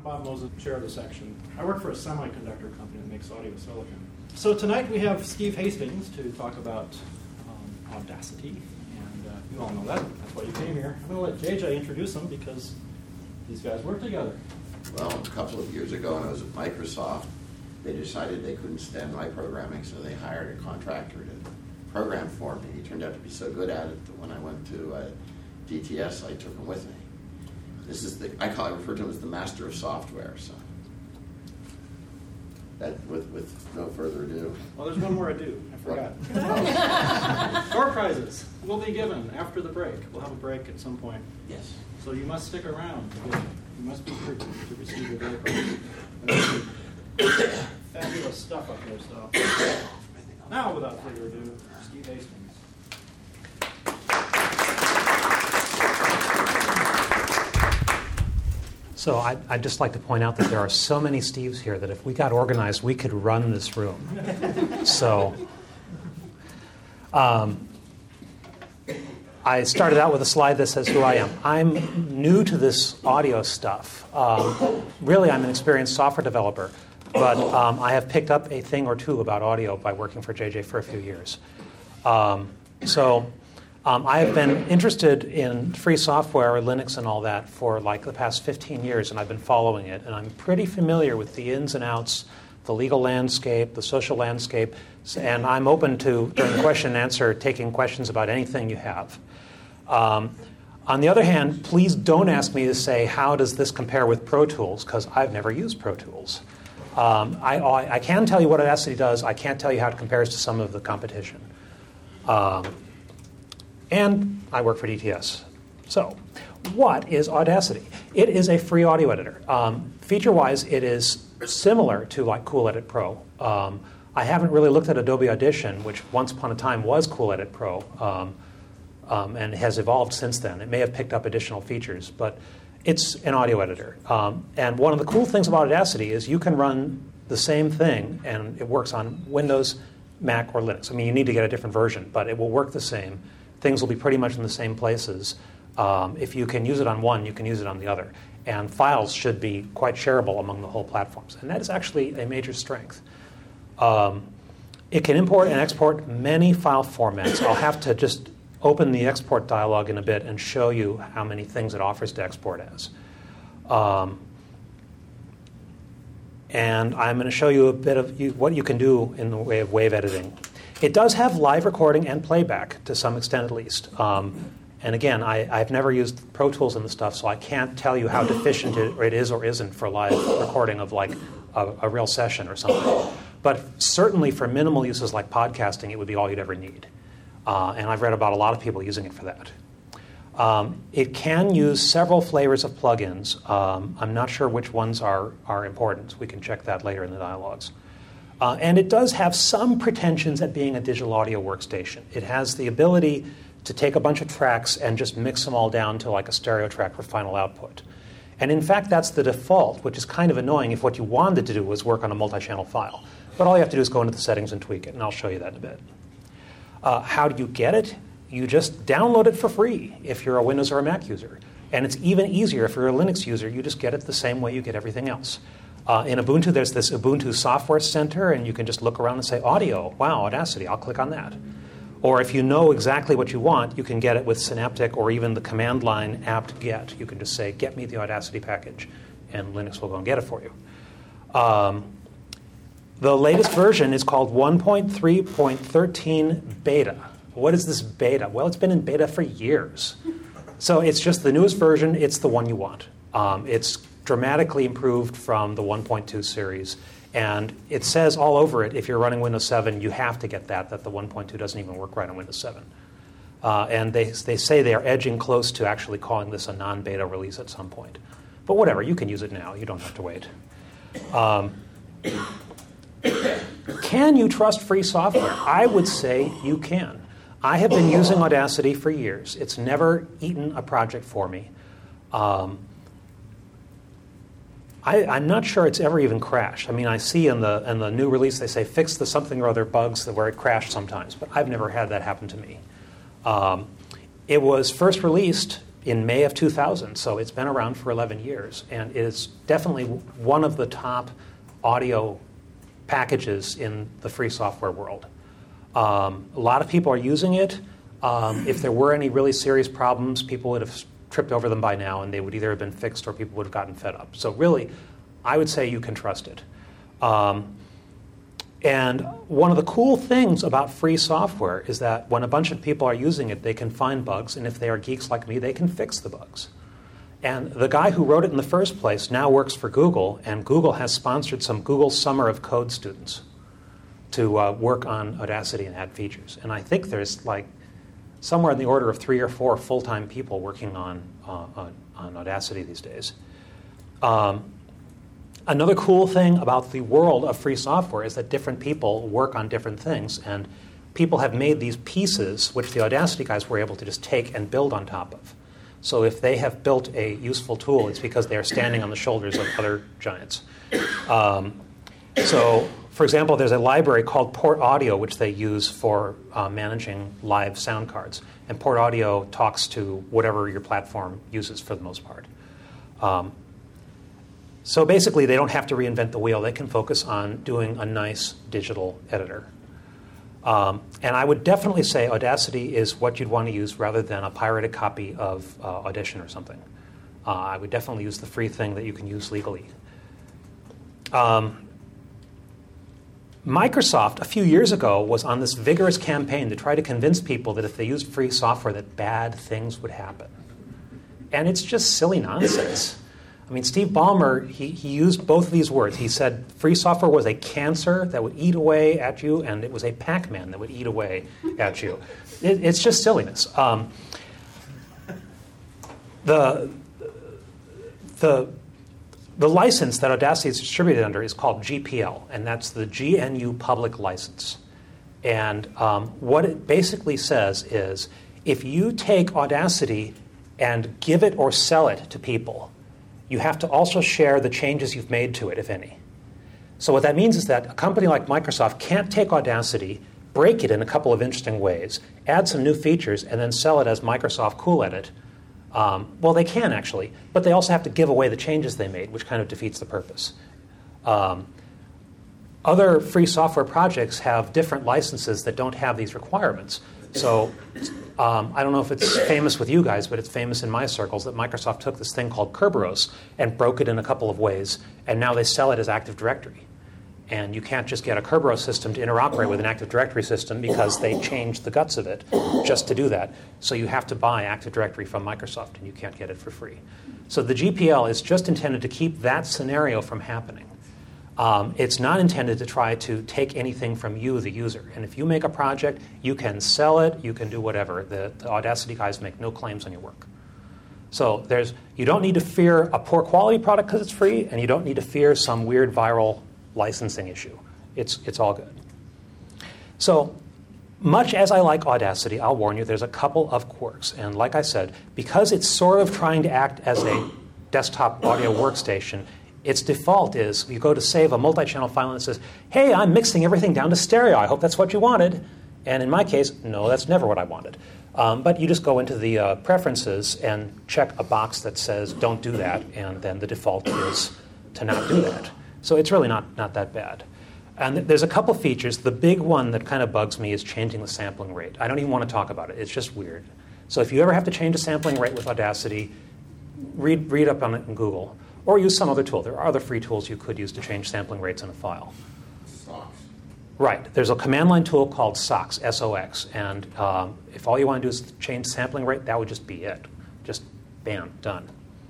Bob Mosen, chair of the section. I work for a semiconductor company that makes audio silicon. So tonight we have Steve Hastings to talk about Audacity, and you all know that. That's why you came here. I'm going to let JJ introduce them because these guys work together. Well, a couple of years ago when I was at Microsoft, they decided they couldn't stand my programming, so they hired a contractor to program for me. He turned out to be so good at it that when I went to DTS, I took him with me. This is I refer to him as the master of software. So, that with no further ado. Well, there's one more ado. I forgot. Door prizes will be given after the break. We'll have a break at some point. Yes. So you must stick around. You must be here to receive your door prizes. Fabulous stuff up here. So now, without further ado, Steve Hastings. So I'd just like to point out that there are so many Steves here that if we got organized, we could run this room. So I started out with a slide that says who I am. I'm new to this audio stuff. Really, I'm an experienced software developer, but I have picked up a thing or two about audio by working for JJ for a few years. I have been interested in free software, Linux and all that, for like the past 15 years, and I've been following it. And I'm pretty familiar with the ins and outs, the legal landscape, the social landscape, and I'm open to, during the question and answer, taking questions about anything you have. On the other hand, please don't ask me to say, how does this compare with Pro Tools, because I've never used Pro Tools. I can tell you what Audacity does. I can't tell you how it compares to some of the competition. And I work for DTS. So, what is Audacity? It is a free audio editor. Feature-wise, it is similar to like Cool Edit Pro. I haven't really looked at Adobe Audition, which once upon a time was Cool Edit Pro, and has evolved since then. It may have picked up additional features, but it's an audio editor. And one of the cool things about Audacity is you can run the same thing, and it works on Windows, Mac, or Linux. I mean, you need to get a different version, but it will work the same. Things will be pretty much in the same places. If you can use it on one, you can use it on the other. And files should be quite shareable among the whole platforms. And that is actually a major strength. It can import and export many file formats. I'll have to just open the export dialog in a bit and show you how many things it offers to export as. And I'm going to show you a bit of what you can do in the way of wave editing. It does have live recording and playback, to some extent at least. And again, I've never used Pro Tools in the stuff, so I can't tell you how deficient it is or isn't for live recording of like a real session or something. But certainly for minimal uses like podcasting, it would be all you'd ever need. And I've read about a lot of people using it for that. It can use several flavors of plugins. I'm not sure which ones are important. We can check that later in the dialogues. And it does have some pretensions at being a digital audio workstation. It has the ability to take a bunch of tracks and just mix them all down to like a stereo track for final output. And in fact, that's the default, which is kind of annoying if what you wanted to do was work on a multi-channel file. But all you have to do is go into the settings and tweak it, and I'll show you that in a bit. How do you get it? You just download it for free if you're a Windows or a Mac user. And it's even easier if you're a Linux user. You just get it the same way you get everything else. In Ubuntu, there's this Ubuntu Software Center, and you can just look around and say, audio, wow, Audacity, I'll click on that. Or if you know exactly what you want, you can get it with Synaptic or even the command line apt-get. You can just say, get me the Audacity package, and Linux will go and get it for you. The latest version is called 1.3.13 beta. What is this beta? Well, it's been in beta for years. So it's just the newest version. It's the one you want. It's dramatically improved from the 1.2 series. And it says all over it, if you're running Windows 7, you have to get that the 1.2 doesn't even work right on Windows 7. And they say they are edging close to actually calling this a non-beta release at some point. But whatever, you can use it now. You don't have to wait. Can you trust free software? I would say you can. I have been using Audacity for years. It's never eaten a project for me. I'm not sure it's ever even crashed. I mean, I see in the new release they say fix the something or other bugs where it crashed sometimes, but I've never had that happen to me. It was first released in May of 2000, so it's been around for 11 years, and it is definitely one of the top audio packages in the free software world. A lot of people are using it. If there were any really serious problems, people would have tripped over them by now, and they would either have been fixed or people would have gotten fed up. So really, I would say you can trust it. And one of the cool things about free software is that when a bunch of people are using it, they can find bugs, and if they are geeks like me, they can fix the bugs. And the guy who wrote it in the first place now works for Google, and Google has sponsored some Google Summer of Code students to work on Audacity and add features. And I think there's like somewhere in the order of 3 or 4 full-time people working on Audacity these days. Another cool thing about the world of free software is that different people work on different things, and people have made these pieces which the Audacity guys were able to just take and build on top of. So if they have built a useful tool, it's because they are standing on the shoulders of other giants. So, for example, there's a library called Port Audio, which they use for managing live sound cards. And Port Audio talks to whatever your platform uses for the most part. So basically, they don't have to reinvent the wheel. They can focus on doing a nice digital editor. And I would definitely say Audacity is what you'd want to use rather than a pirated copy of Audition or something. I would definitely use the free thing that you can use legally. Microsoft, a few years ago, was on this vigorous campaign to try to convince people that if they used free software, that bad things would happen. And it's just silly nonsense. I mean, Steve Ballmer, he used both of these words. He said free software was a cancer that would eat away at you, and it was a Pac-Man that would eat away at you. It's just silliness. The license that Audacity is distributed under is called GPL, and that's the GNU Public License. And what it basically says is if you take Audacity and give it or sell it to people, you have to also share the changes you've made to it, if any. So what that means is that a company like Microsoft can't take Audacity, break it in a couple of interesting ways, add some new features, and then sell it as Microsoft Cool Edit. Well, they can actually, but they also have to give away the changes they made, which kind of defeats the purpose. Other free software projects have different licenses that don't have these requirements. So I don't know if it's famous with you guys, but it's famous in my circles that Microsoft took this thing called Kerberos and broke it in a couple of ways, and now they sell it as Active Directory. And you can't just get a Kerberos system to interoperate with an Active Directory system because they changed the guts of it just to do that. So you have to buy Active Directory from Microsoft, and you can't get it for free. So the GPL is just intended to keep that scenario from happening. It's not intended to try to take anything from you, the user. And if you make a project, you can sell it, you can do whatever. The Audacity guys make no claims on your work. So you don't need to fear a poor quality product because it's free, and you don't need to fear some weird viral licensing issue. It's all good. So much as I like Audacity, I'll warn you, there's a couple of quirks. And like I said, because it's sort of trying to act as a desktop audio workstation, its default is you go to save a multi-channel file and it says, hey, I'm mixing everything down to stereo. I hope that's what you wanted. And in my case, no, that's never what I wanted. But you just go into the preferences and check a box that says don't do that, and then the default is to not do that. So it's really not that bad. And there's a couple features. The big one that kind of bugs me is changing the sampling rate. I don't even want to talk about it. It's just weird. So if you ever have to change a sampling rate with Audacity, read up on it in Google. Or use some other tool. There are other free tools you could use to change sampling rates in a file. SOX. Right. There's a command line tool called SOX, S-O-X. And if all you want to do is change sampling rate, that would just be it. Just bam, done.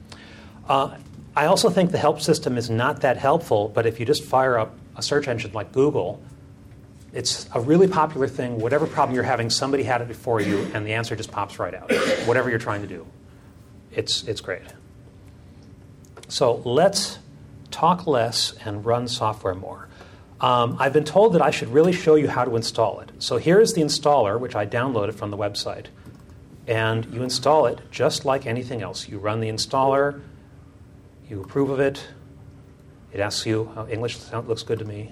I also think the help system is not that helpful, but if you just fire up a search engine like Google, it's a really popular thing. Whatever problem you're having, somebody had it before you, and the answer just pops right out. Whatever you're trying to do. It's great. So let's talk less and run software more. I've been told that I should really show you how to install it. So here's the installer, which I downloaded from the website. And you install it just like anything else. You run the installer, you approve of it. It asks you, oh, English looks good to me.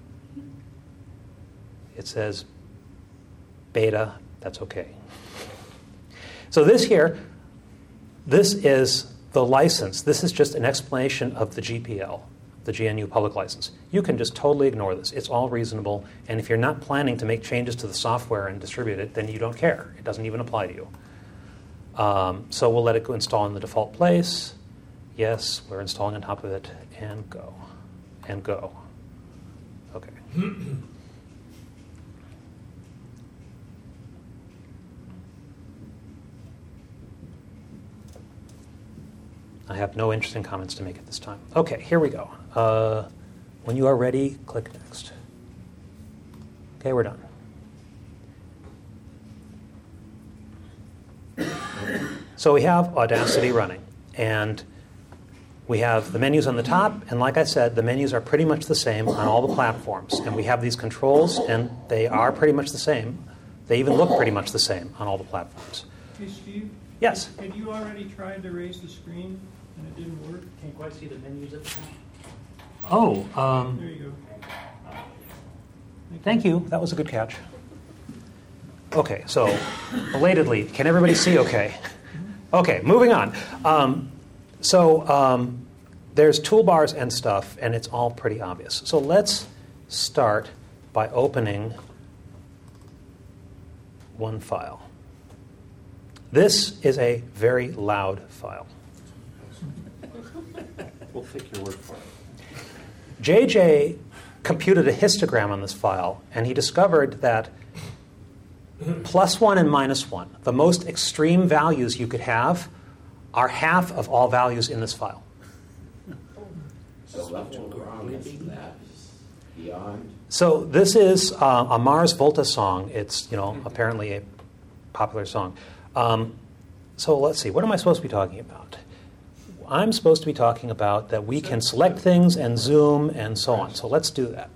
It says beta, that's okay. So this here, This is the license. This is just an explanation of the GPL, the GNU public license. You can just totally ignore this. It's all reasonable. And if you're not planning to make changes to the software and distribute it, then you don't care. It doesn't even apply to you. So we'll let it go install in the default place. Yes, we're installing on top of it. And go. And go. Okay. I have no interesting comments to make at this time. Okay, here we go. When you are ready, click Next. Okay, we're done. So we have Audacity running, and we have the menus on the top, and like I said, the menus are pretty much the same on all the platforms, and we have these controls, and they are pretty much the same. They even look pretty much the same on all the platforms. Hey, Steve? Yes? Had you already tried to raise the screen and it didn't work? Can't quite see the menus at the top. Oh, There you go. thank you. That was a good catch. Okay, so belatedly, can everybody see okay? Okay, moving on. There's toolbars and stuff, and it's all pretty obvious. So let's start by opening one file. This is a very loud file. We'll take your word for it. JJ computed a histogram on this file, and he discovered that +1 and -1, the most extreme values you could have, are half of all values in this file. So level wrong is that beyond. So this is a Mars Volta song. It's apparently a popular song. So let's see. What am I supposed to be talking about? I'm supposed to be talking about that we can select things and zoom and so on. So let's do that.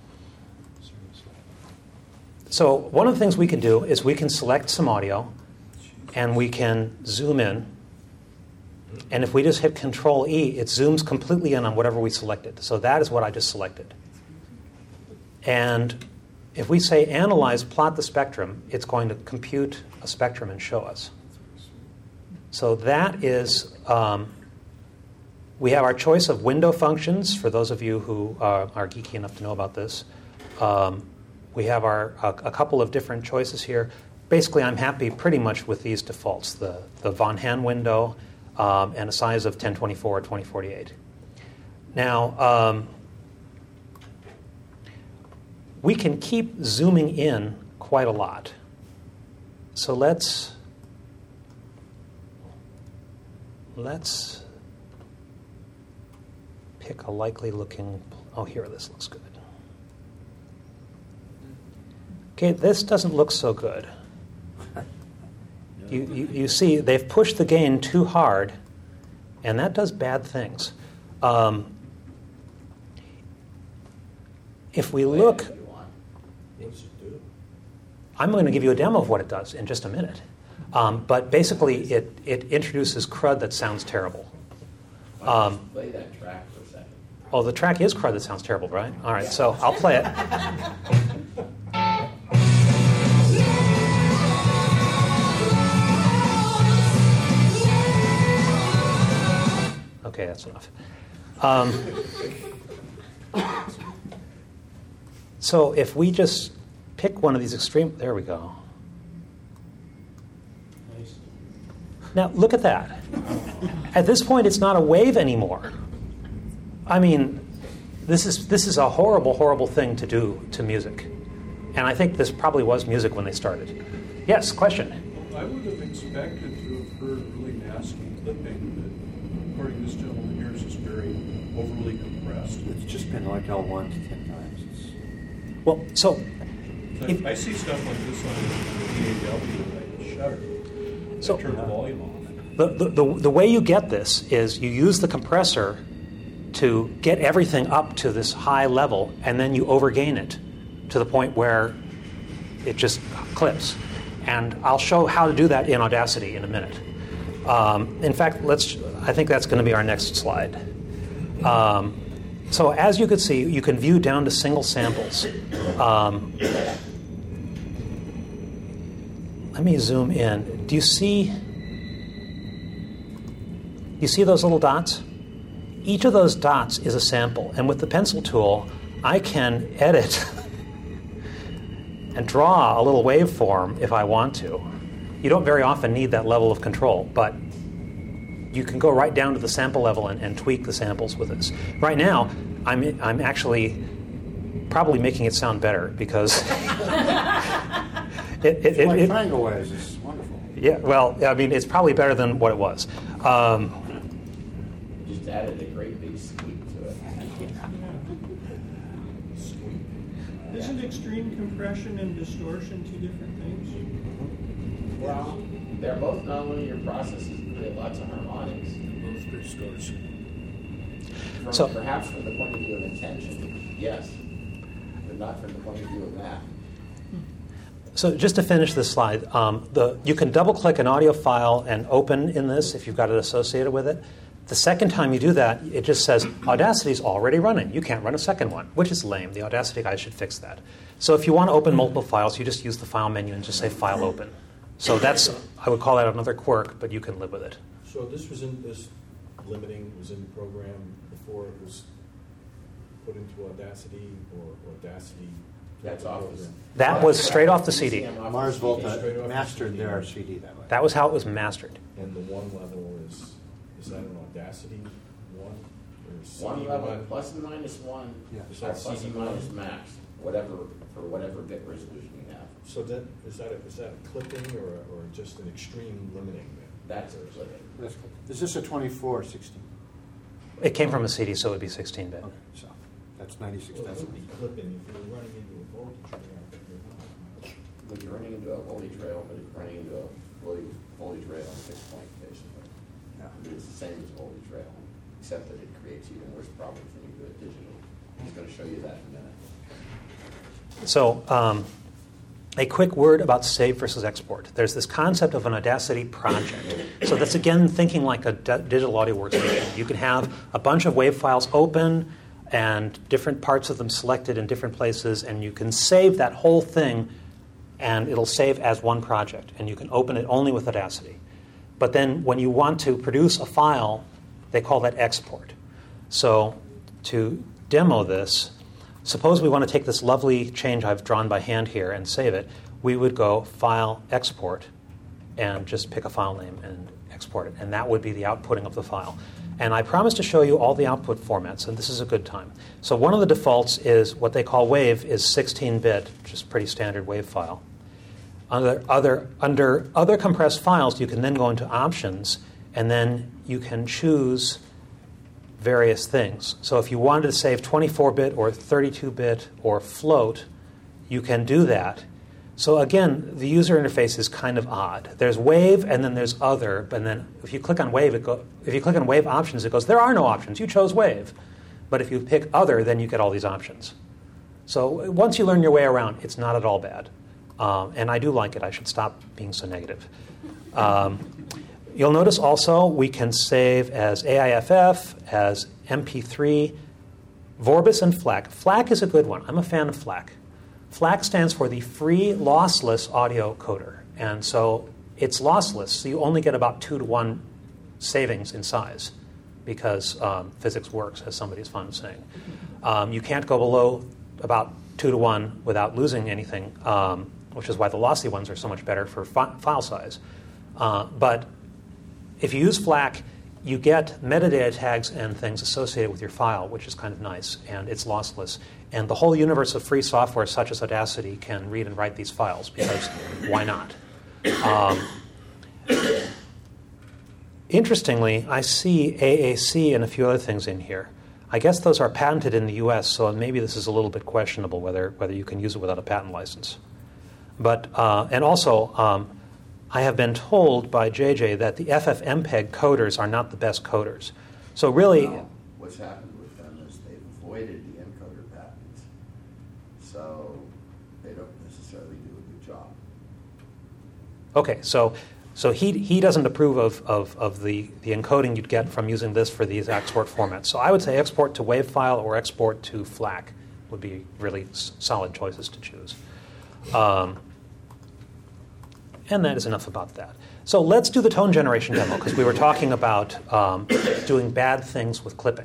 So one of the things we can do is we can select some audio and we can zoom in. And if we just hit Control E, it zooms completely in on whatever we selected. So that is what I just selected. And if we say Analyze, plot the spectrum, it's going to compute a spectrum and show us. So that is, we have our choice of window functions, for those of you who are geeky enough to know about this. We have a couple of different choices here. Basically, I'm happy pretty much with these defaults, the Von Hahn window and a size of 1024 or 2048. Now, we can keep zooming in quite a lot. So let's pick a likely looking, oh, here, this looks good. Okay, this doesn't look so good. You see, they've pushed the gain too hard, and that does bad things. If we look, I'm going to give you a demo of what it does in just a minute. But basically, it introduces CRUD that sounds terrible. Play that track for a second. Oh, the track is CRUD that sounds terrible, right? All right, so I'll play it. Okay, that's enough. So if we just pick one of these extreme, there we go. Nice. Now look at that. At this point, it's not a wave anymore. I mean, this is a horrible, horrible thing to do to music, and I think this probably was music when they started. Yes, question. I would have expected to have heard really nasty clipping that, according to this gentleman here, is just very overly compressed. It's just been like L1 to 10 times. Well, so if, I see stuff like this on the DAW that I shudder. So- I turn the volume off. the way you get this is you use the compressor to get everything up to this high level, and then you overgain it to the point where it just clips. And I'll show how to do that in Audacity in a minute. In fact, I think that's going to be our next slide. So as you can see, you can view down to single samples. Let me zoom in. Do you see? You see those little dots? Each of those dots is a sample, and with the pencil tool, I can edit and draw a little waveform if I want to. You don't very often need that level of control, but you can go right down to the sample level and tweak the samples with this. Right now, I'm actually probably making it sound better because Like triangle waves is wonderful. yeah, well, I mean, it's probably better than what it was. Just added a great big squeak to it. Isn't extreme compression and distortion two different things? Well, they're both nonlinear processes, but they have lots of harmonics. Both distortion. So- Perhaps from the point of view of intention, yes, but not from the point of view of math. So just to finish this slide, you can double-click an audio file and open in this if you've got it associated with it. The second time you do that, it just says, Audacity's already running. You can't run a second one, which is lame. The Audacity guys should fix that. So if you want to open multiple files, you just use the File menu and just say File Open. So I would call that another quirk, but you can live with it. So this limiting was in the program before it was put into Audacity, or Audacity? That's off. That was straight off the CD. Mars Straight Volta off mastered the their CD. CD that way. That was how it was mastered. And the one level is that an Audacity one? Or CD One level, plus and minus one, Yeah. Is or that plus CD and minus max, for whatever bit resolution you have. So then, is that a clipping or just an extreme limiting then? That's a clipping. Is this a 24 or 16? It came from a CD, so it would be 16-bit. Okay, so that's 96 Well, it would decibels. be clipping if you're running into a voltage trail. When you're running into a voltage rail, but it's running into a voltage rail on 6-point, basically. Yeah. It's the same as a voltage rail, except that it creates even worse problems when you do it digitally. He's going to show you that in a minute. So a quick word about save versus export. There's this concept of an Audacity project. So that's, again, thinking like a digital audio workstation. You can have a bunch of WAV files open and different parts of them selected in different places, and you can save that whole thing, and it'll save as one project, and you can open it only with Audacity. But then when you want to produce a file, they call that export. So to demo this, suppose we want to take this lovely change I've drawn by hand here and save it. We would go File, Export, and just pick a file name and export it. And that would be the outputting of the file. And I promised to show you all the output formats, and this is a good time. So one of the defaults is what they call WAV is 16-bit, which is a pretty standard WAV file. Under other compressed files, you can then go into Options, and then you can choose various things. So if you wanted to save 24-bit or 32-bit or float, you can do that. So again, the user interface is kind of odd. There's WAV and then there's other, and then if you click on WAV, if you click on WAV options, it goes, there are no options. You chose WAV. But if you pick other, then you get all these options. So once you learn your way around, it's not at all bad. And I do like it. I should stop being so negative. You'll notice also we can save as AIFF, as MP3, Vorbis, and FLAC. FLAC is a good one. I'm a fan of FLAC. FLAC stands for the Free Lossless Audio Coder. And so it's lossless, so you only get about 2-to-1 savings in size because physics works, as somebody's fond of saying. You can't go below about 2-to-1 without losing anything, which is why the lossy ones are so much better for file size. But if you use FLAC, you get metadata tags and things associated with your file, which is kind of nice, and it's lossless. And the whole universe of free software, such as Audacity, can read and write these files, because why not? Interestingly, I see AAC and a few other things in here. I guess those are patented in the US, so maybe this is a little bit questionable whether you can use it without a patent license. But, and also, I have been told by JJ that the FFmpeg coders are not the best coders. So really... Well, what's happened with them is they've avoided the encoder patents, so they don't necessarily do a good job. Okay, so he doesn't approve of the encoding you'd get from using this for these export formats. So I would say export to WAV file or export to FLAC would be really solid choices to choose. And that is enough about that. So let's do the tone generation demo, because we were talking about doing bad things with clipping.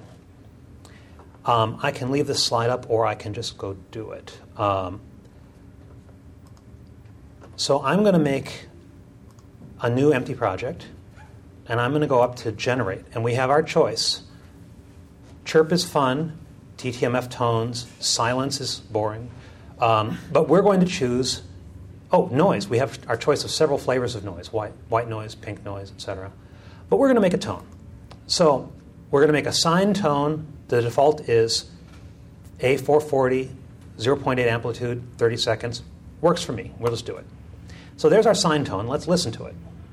I can leave this slide up, or I can just go do it. So I'm going to make a new empty project, and I'm going to go up to Generate. And we have our choice. Chirp is fun. TTMF tones. Silence is boring. But we're going to choose, noise. We have our choice of several flavors of noise, white noise, pink noise, etc. But we're going to make a tone. So we're going to make a sine tone. The default is A440, 0.8 amplitude, 30 seconds. Works for me. We'll just do it. So there's our sine tone. Let's listen to it.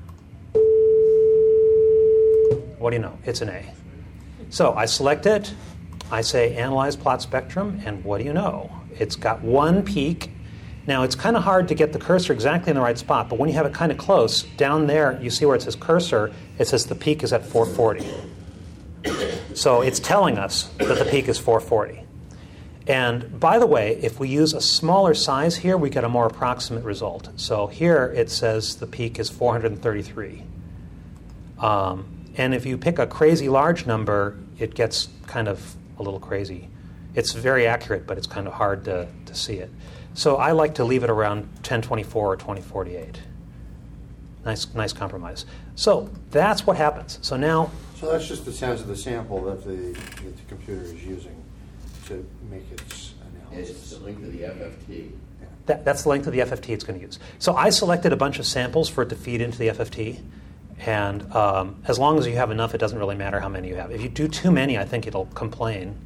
What do you know? It's an A. So I select it. I say Analyze Plot Spectrum, and what do you know? It's got one peak. Now, it's kind of hard to get the cursor exactly in the right spot, but when you have it kind of close, down there, you see where it says cursor, it says the peak is at 440. So it's telling us that the peak is 440. And by the way, if we use a smaller size here, we get a more approximate result. So here it says the peak is 433. And if you pick a crazy large number, it gets kind of a little crazy. It's very accurate, but it's kind of hard to see it. So I like to leave it around 1024 or 2048. Nice compromise. So that's what happens. So now... So that's just the sounds of the sample that the computer is using to make its analysis. It's the link to the FFT. That's the link to the FFT it's going to use. So I selected a bunch of samples for it to feed into the FFT. And as long as you have enough, it doesn't really matter how many you have. If you do too many, I think it'll complain.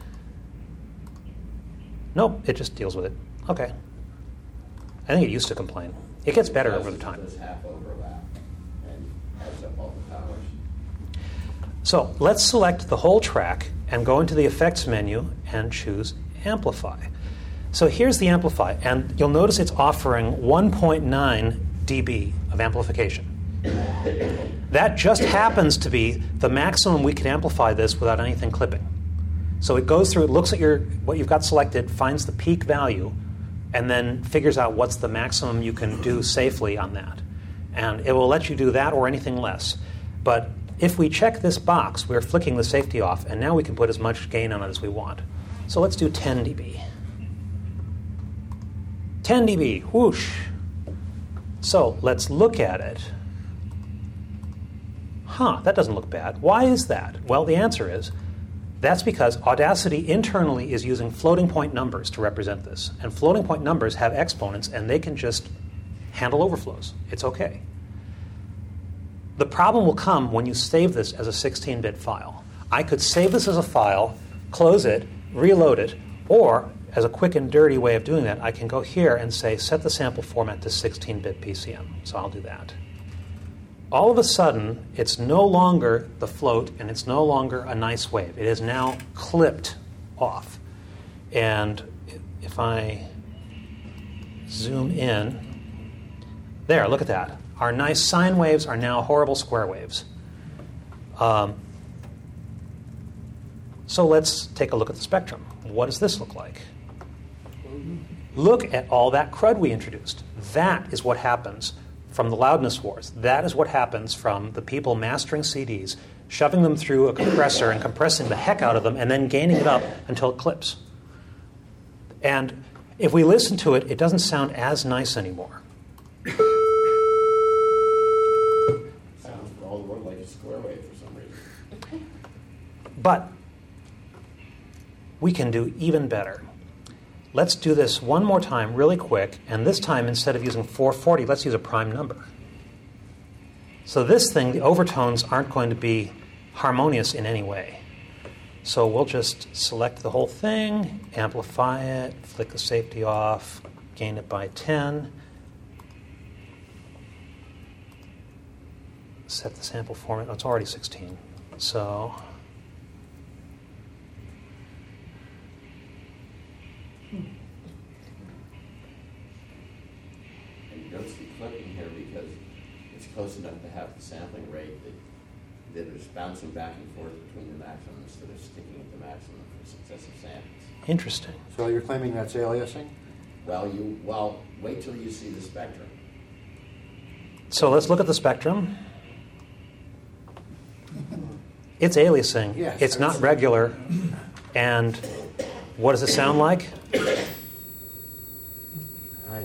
Nope, it just deals with it. Okay. I think it used to complain. It gets better over the time. Does half overlap and adds up all the powers. So let's select the whole track and go into the Effects menu and choose Amplify. So here's the Amplify, and you'll notice it's offering 1.9 dB of amplification. That just happens to be the maximum we can amplify this without anything clipping. So it goes through, it looks at what you've got selected, finds the peak value, and then figures out what's the maximum you can do safely on that. And it will let you do that or anything less. But if we check this box, we're flicking the safety off, and now we can put as much gain on it as we want. So let's do 10 dB. 10 dB, whoosh. So let's look at it. That doesn't look bad. Why is that? Well, the answer is that's because Audacity internally is using floating point numbers to represent this. And floating point numbers have exponents, and they can just handle overflows. It's okay. The problem will come when you save this as a 16-bit file. I could save this as a file, close it, reload it, or as a quick and dirty way of doing that, I can go here and say set the sample format to 16-bit PCM. So I'll do that. All of a sudden, it's no longer the float, and it's no longer a nice wave. It is now clipped off. And if I zoom in, there, look at that. Our nice sine waves are now horrible square waves. So let's take a look at the spectrum. What does this look like? Look at all that crud we introduced. That is what happens from the loudness wars. That is what happens from the people mastering CDs, shoving them through a compressor and compressing the heck out of them, and then gaining it up until it clips. And if we listen to it, it doesn't sound as nice anymore. Sounds for all the world like a square wave for some reason. But we can do even better. Let's do this one more time really quick, and this time instead of using 440, let's use a prime number. So this thing, the overtones aren't going to be harmonious in any way. So we'll just select the whole thing, amplify it, flick the safety off, gain it by 10, set the sample format. Oh, it's already 16. So You don't see clipping here because it's close enough to have the sampling rate that it's bouncing back and forth between the maximum instead of sticking at the maximum for successive samples. interesting. So you're claiming that's aliasing? Well, wait till you see the spectrum. So let's look at the spectrum. It's aliasing. Yes, It's I've not seen regular. And what does it sound like? Nice.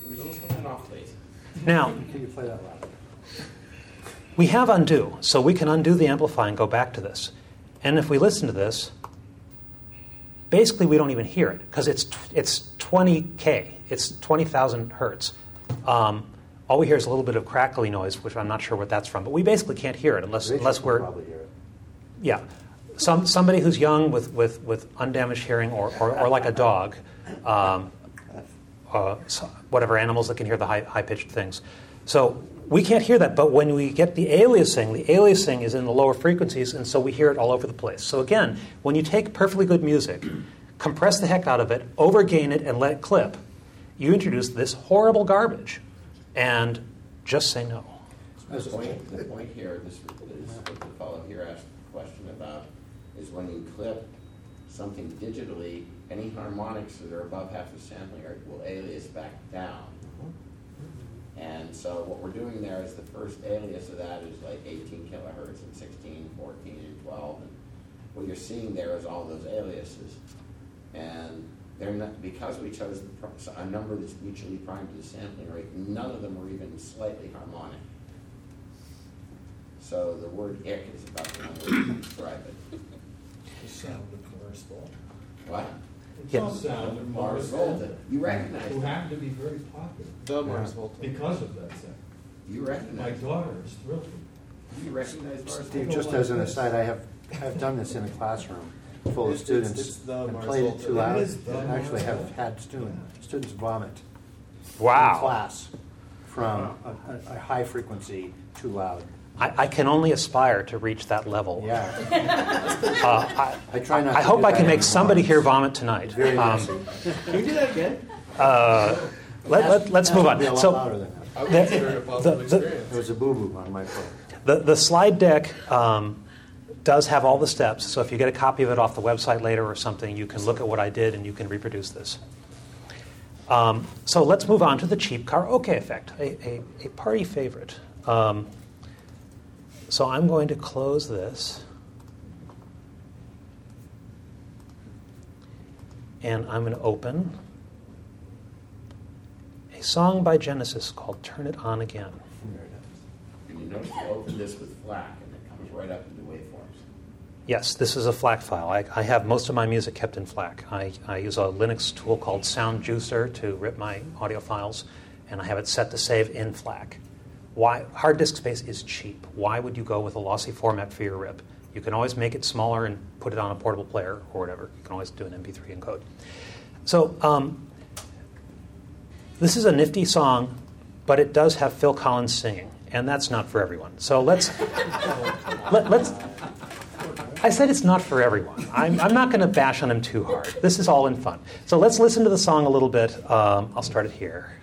Now, Can you play that loud? we have undo, so we can undo the amplify and go back to this. And if we listen to this, basically we don't even hear it because it's 20K. It's 20,000 hertz. All we hear is a little bit of crackly noise, which I'm not sure what that's from. But we basically can't hear it unless Rachel can we're probably hear it. yeah. Somebody who's young with undamaged hearing or like a dog, whatever animals that can hear the high-pitched things. So we can't hear that, but when we get the aliasing is in the lower frequencies, and so we hear it all over the place. So again, when you take perfectly good music, compress the heck out of it, overgain it, and let it clip, you introduce this horrible garbage, and just say no. The point here, this is what the fellow here asked a question about, is when you clip something digitally, any harmonics that are above half the sampling rate will alias back down. And so what we're doing there is the first alias of that is like 18 kilohertz and 16, 14, and 12. And what you're seeing there is all those aliases. And they're not, because we chose a number that's mutually primed to the sampling rate, none of them were even slightly harmonic. So the word ick is about the only way to describe it. The sound of Morse Volta. What? It's Yeah. all sound of Mars Morse Volta. Volta. You recognize Who that. happened to be very popular The Mars Volta. because of that sound. You My recognize daughter is thrilled. You recognize Mars Steve, Volta? just as an aside, I've done this in a classroom full of students it's the and Mars played it Volta. too loud. It is the And actually Mars have had students vomit in Wow. class from a high frequency too loud. I can only aspire to reach that level. Yeah. I I try not I to hope do I that can make anymore. somebody here vomit tonight. Very messy. Can you do that again? Let's move Has to be a on. lot So louder than that. I would consider it a positive the- experience. There was a boo-boo on my part. the slide deck does have all the steps. So if you get a copy of it off the website later or something, you can look at what I did and you can reproduce this. So let's move on to the cheap karaoke effect, a party favorite. So I'm going to close this. And I'm going to open a song by Genesis called Turn It On Again. And you notice you open this with FLAC, and it comes right up into waveforms. Yes, this is a FLAC file. I have most of my music kept in FLAC. I use a Linux tool called Sound Juicer to rip my audio files, and I have it set to save in FLAC. Why? Hard disk space is cheap. Why would you go with a lossy format for your rip? You can always make it smaller and put it on a portable player or whatever. You can always do an MP3 encode. So this is a nifty song, but it does have Phil Collins singing, and that's not for everyone. So let's. I said it's not for everyone. I'm not going to bash on him too hard. This is all in fun. So let's listen to the song a little bit. I'll start it here.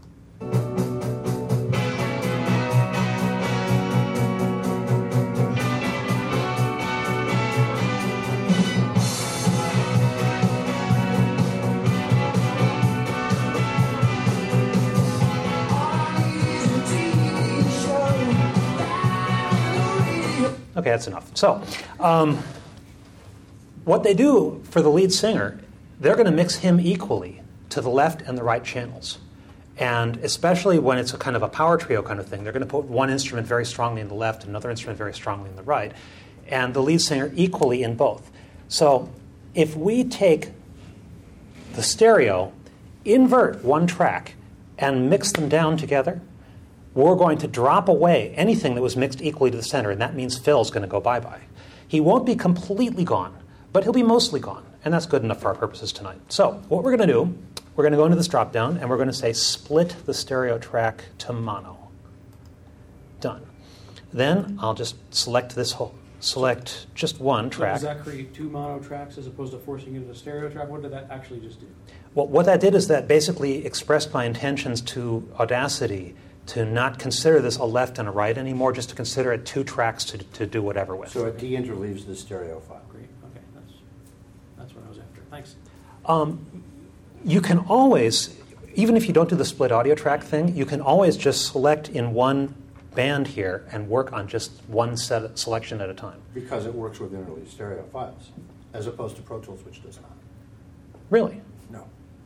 Okay, that's enough. So, what they do for the lead singer, they're going to mix him equally to the left and the right channels. And especially when it's a kind of a power trio kind of thing, they're going to put one instrument very strongly in the left, another instrument very strongly in the right, and the lead singer equally in both. So, if we take the stereo, invert one track, and mix them down together, we're going to drop away anything that was mixed equally to the center, and that means Phil's going to go bye-bye. He won't be completely gone, but he'll be mostly gone, and that's good enough for our purposes tonight. So what we're going to do, we're going to go into this drop-down, and we're going to say split the stereo track to mono. Done. Then I'll just select this whole, select just one So track. does that create two mono tracks as opposed to forcing it into a stereo track? What did that actually just do? Well, what that did is that basically expressed my intentions to Audacity to not consider this a left and a right anymore, just to consider it two tracks to do whatever with. So it de-interleaves the stereo file. Great. Okay, that's what I was after. Thanks. You can always, even if you don't do the split audio track thing, you can always just select in one band here and work on just one selection at a time. Because it works with interleaved stereo files, as opposed to Pro Tools, which does not. Really? No.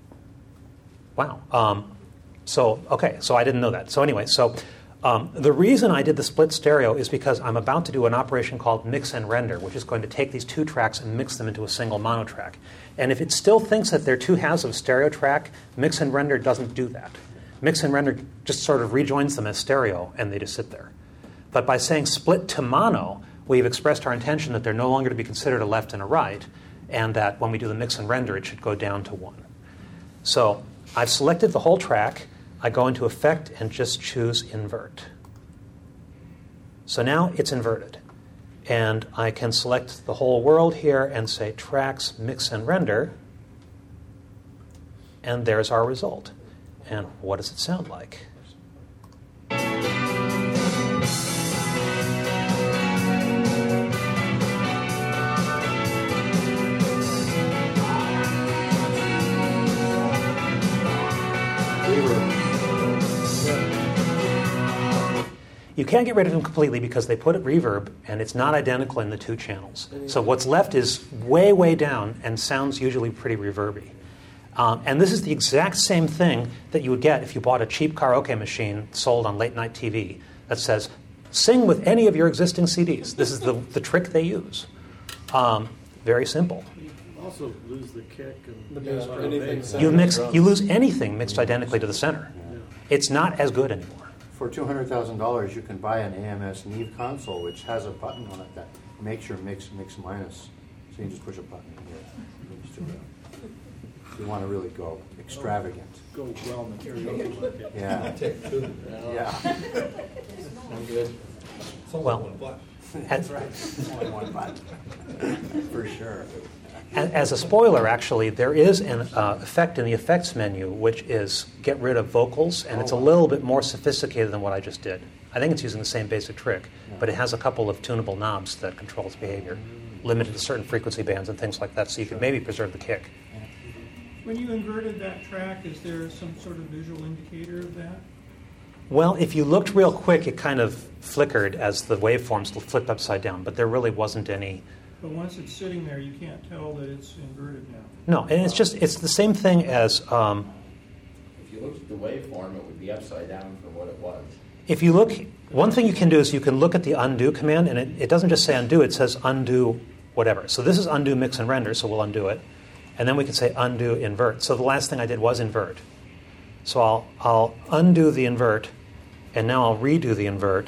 Wow. So I didn't know that. So anyway, the reason I did the split stereo is because I'm about to do an operation called mix and render, which is going to take these two tracks and mix them into a single mono track. And if it still thinks that they're two halves of a stereo track, mix and render doesn't do that. Mix and render just sort of rejoins them as stereo, and they just sit there. But by saying split to mono, we've expressed our intention that they're no longer to be considered a left and a right, and that when we do the mix and render, it should go down to 1. So I've selected the whole track. I go into Effect and just choose Invert. So now it's inverted. And I can select the whole world here and say Tracks, Mix, and Render. And there's our result. And what does it sound like? You can't get rid of them completely because they put reverb, and it's not identical in the two channels. So what's left is way, way down and sounds usually pretty reverby. And this is the exact same thing that you would get if you bought a cheap karaoke machine sold on late-night TV that says, sing with any of your existing CDs. This is the trick they use. Very simple. You also lose the kick and The bass drum. You lose anything mixed identically to the center. It's not as good anymore. For $200,000, you can buy an AMS Neve console, which has a button on it that makes your mix minus. So you just push a button in here. You just do it. If you want to really go extravagant. go well in the karaoke market. Yeah. Take two. Yeah. I'm good. It's only Well, one button. That's right. Only one button. For sure. As a spoiler, actually, there is an effect in the effects menu, which is get rid of vocals, and it's a little bit more sophisticated than what I just did. I think it's using the same basic trick, but it has a couple of tunable knobs that control its behavior, limited to certain frequency bands and things like that, so you can maybe preserve the kick. When you inverted that track, is there some sort of visual indicator of that? Well, if you looked real quick, it kind of flickered as the waveforms flipped upside down, but there really wasn't any. But once it's sitting there, you can't tell that it's inverted now. No, and it's the same thing as. If you looked at the waveform, it would be upside down from what it was. If you look, one thing you can do is you can look at the undo command, and it doesn't just say undo, it says undo whatever. So this is undo mix and render, so we'll undo it. And then we can say undo invert. So the last thing I did was invert. So I'll undo the invert, and now I'll redo the invert,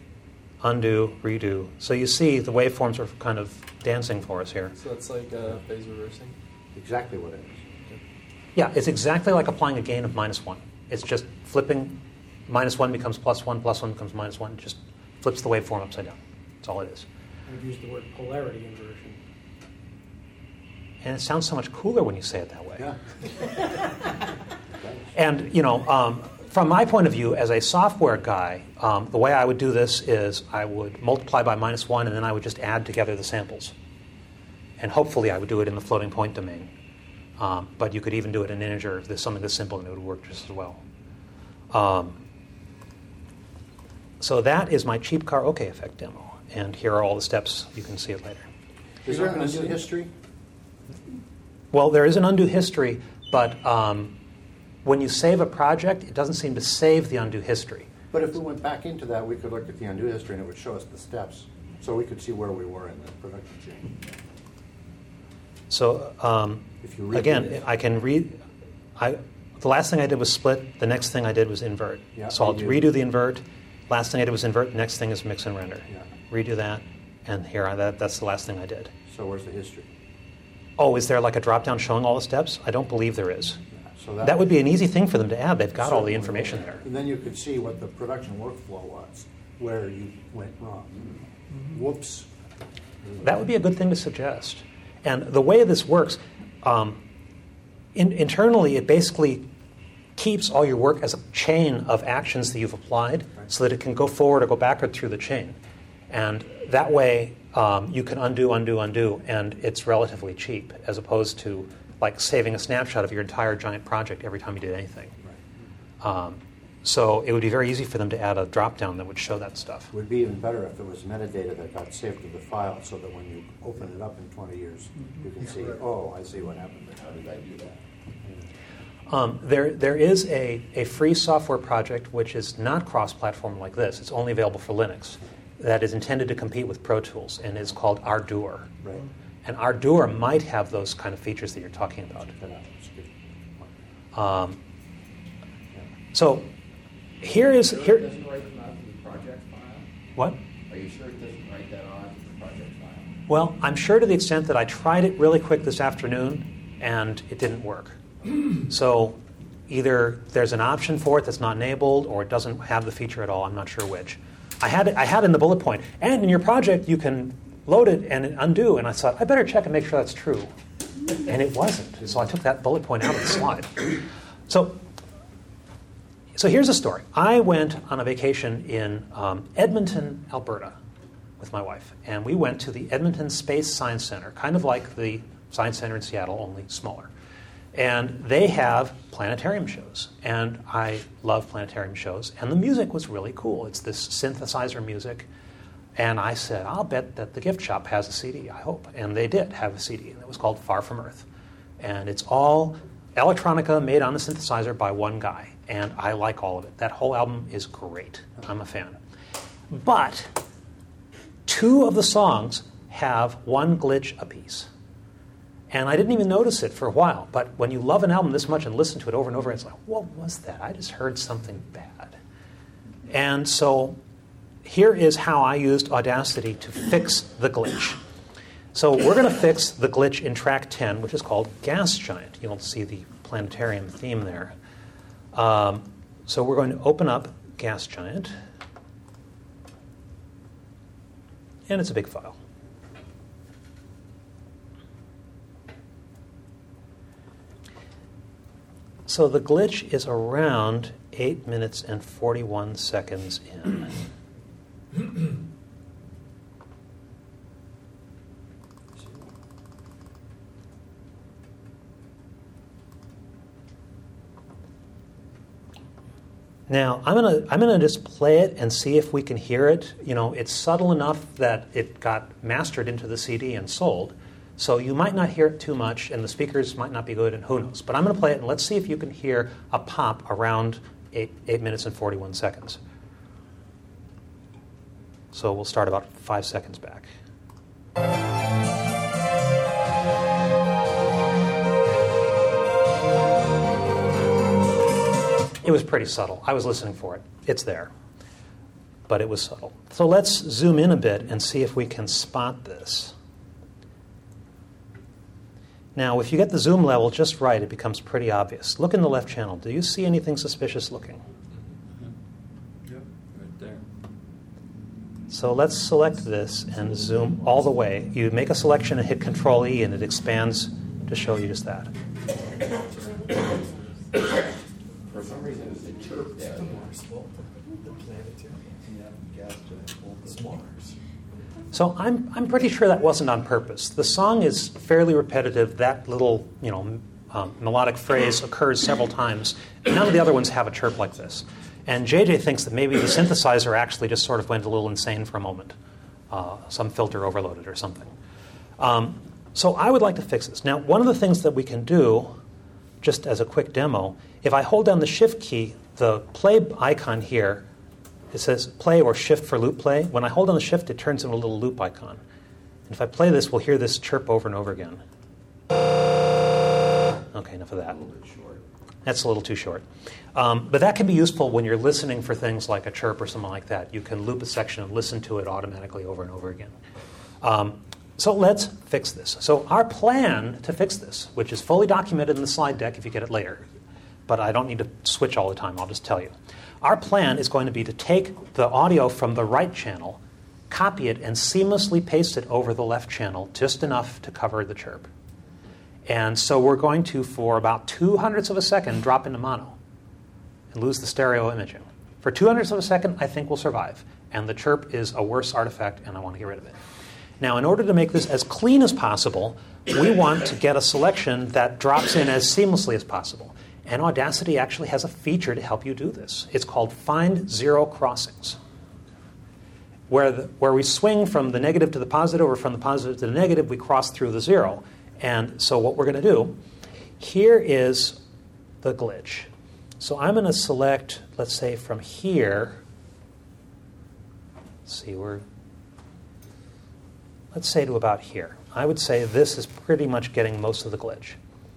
undo, redo. So you see the waveforms are kind of dancing for us here. So it's like phase reversing? Exactly what it is. Yeah, it's exactly like applying a gain of -1. It's just flipping, -1 becomes +1, +1 becomes -1. It just flips the waveform upside down. That's all it is. I've used the word polarity inversion. And it sounds so much cooler when you say it that way. Yeah. And, from my point of view, as a software guy, the way I would do this is I would multiply by -1, and then I would just add together the samples. And hopefully I would do it in the floating point domain. But you could even do it in integer if there's something this simple, and it would work just as well. So that is my cheap karaoke effect demo. And here are all the steps. You can see it later. Is there an undo history? Well, there is an undo history, but when you save a project, it doesn't seem to save the undo history. But if we went back into that, we could look at the undo history and it would show us the steps. So we could see where we were in the production chain. So If you read again, it. I can read. The last thing I did was split. The next thing I did was invert. Yeah, So I'll redo. redo the invert. Last thing I did was invert. The next thing is mix and render. Yeah. Redo that, and here that's the last thing I did. So where's the history? Oh, is there like a drop down showing all the steps? I don't believe there is. So That would be an easy thing for them to add. They've got all the information there. And then you could see what the production workflow was, where you went wrong. Whoops. That would be a good thing to suggest. And the way this works, internally, it basically keeps all your work as a chain of actions that you've applied so that it can go forward or go backward through the chain. And that way, you can undo, and it's relatively cheap as opposed to like saving a snapshot of your entire giant project every time you did anything. So it would be very easy for them to add a drop-down that would show that stuff. It would be even better if there was metadata that got saved to the file so that when you open it up in 20 years, you can see, oh, I see what happened. How did I do that? There is a free software project which is not cross-platform like this. It's only available for Linux. That is intended to compete with Pro Tools and is called Ardour. Right. And Ardour might have those kind of features that you're talking about. So here is here. It doesn't write them out to the project file? What? Are you sure it doesn't write that on to the project file? Well, I'm sure to the extent that I tried it really quick this afternoon and it didn't work. So either there's an option for it that's not enabled or it doesn't have the feature at all. I'm not sure which. I had it in the bullet point. And in your project, you can load it and undo. And I thought, I better check and make sure that's true. And it wasn't. So I took that bullet point out of the slide. So here's a story. I went on a vacation in Edmonton, Alberta, with my wife. And we went to the Edmonton Space Science Center, kind of like the Science Center in Seattle, only smaller. And they have planetarium shows. And I love planetarium shows. And the music was really cool. It's this synthesizer music. And I said, I'll bet that the gift shop has a CD, I hope. And they did have a CD. And it was called Far From Earth. And it's all electronica made on the synthesizer by one guy. And I like all of it. That whole album is great. I'm a fan. But 2 of the songs have one glitch apiece. And I didn't even notice it for a while. But when you love an album this much and listen to it over and over, it's like, what was that? I just heard something bad. And so here is how I used Audacity to fix the glitch. So we're going to fix the glitch in track 10, which is called Gas Giant. You'll see the planetarium theme there. So we're going to open up Gas Giant. And it's a big file. So the glitch is around 8 minutes and 41 seconds in. Now, I'm gonna just play it and see if we can hear it. You know, it's subtle enough that it got mastered into the CD and sold. So you might not hear it too much, and the speakers might not be good, and who knows. But I'm going to play it, and let's see if you can hear a pop around 8 minutes and 41 seconds. So we'll start about 5 seconds back. It was pretty subtle. I was listening for it. It's there. But it was subtle. So let's zoom in a bit and see if we can spot this. Now, if you get the zoom level just right, it becomes pretty obvious. Look in the left channel. Do you see anything suspicious looking? Yep, right there. So let's select this and zoom all the way. You make a selection and hit Control-E, and it expands to show you just that. For some reason, it's a chirp there. So I'm pretty sure that wasn't on purpose. The song is fairly repetitive. That little melodic phrase occurs several times. None of the other ones have a chirp like this. And JJ thinks that maybe the synthesizer actually just sort of went a little insane for a moment. Some filter overloaded or something. So I would like to fix this. Now, one of the things that we can do, just as a quick demo, if I hold down the Shift key, the play icon here, it says play or shift for loop play. When I hold on the shift, it turns into a little loop icon. And if I play this, we'll hear this chirp over and over again. Okay, enough of that. A little bit short. That's a little too short. But that can be useful when you're listening for things like a chirp or something like that. You can loop a section and listen to it automatically over and over again. So let's fix this. So our plan to fix this, which is fully documented in the slide deck if you get it later, but I don't need to switch all the time, I'll just tell you. Our plan is going to be to take the audio from the right channel, copy it, and seamlessly paste it over the left channel, just enough to cover the chirp. And so we're going to, for about 0.02 of a second, drop into mono and lose the stereo imaging. For 0.02 of a second, I think we'll survive. And the chirp is a worse artifact, and I want to get rid of it. Now, in order to make this as clean as possible, we want to get a selection that drops in as seamlessly as possible. And Audacity actually has a feature to help you do this. It's called Find Zero Crossings, where we swing from the negative to the positive or from the positive to the negative, we cross through the zero. And so what we're going to do, here is the glitch. So I'm going to select, let's say, from here. Let's see, let's say to about here. I would say this is pretty much getting most of the glitch.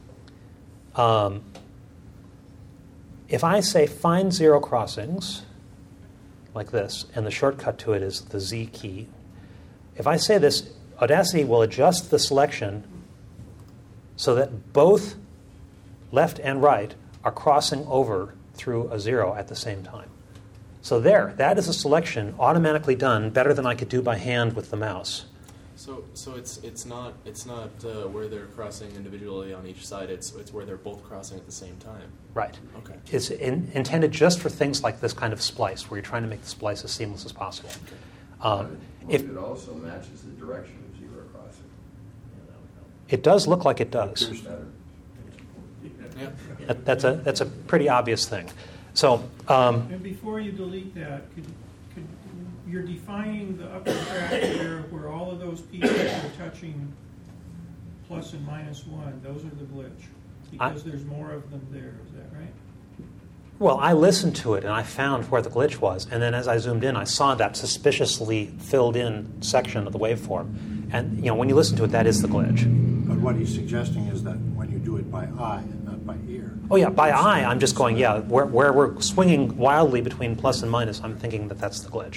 If I say find zero crossings, like this, and the shortcut to it is the Z key, if I say this, Audacity will adjust the selection so that both left and right are crossing over through a zero at the same time. So that is a selection automatically done better than I could do by hand with the mouse. So it's not where they're crossing individually on each side. It's where they're both crossing at the same time. Right. Okay. It's intended just for things like this kind of splice, where you're trying to make the splice as seamless as possible. If it also matches the direction of zero crossing. it does look like it does. Yeah. That's a pretty obvious thing. So And before you delete that, you're defining the upper track there where all of those pieces are touching plus and minus one. Those are the glitch. Because there's more of them there. Is that right? well, I listened to it and I found where the glitch was, and then as I zoomed in, I saw that suspiciously filled in section of the waveform. And when you listen to it, that is the glitch. But what he's suggesting is that when you do it by eye and not by ear. Oh yeah, by eye, I'm just going, where we're swinging wildly between plus and minus, I'm thinking that that's the glitch.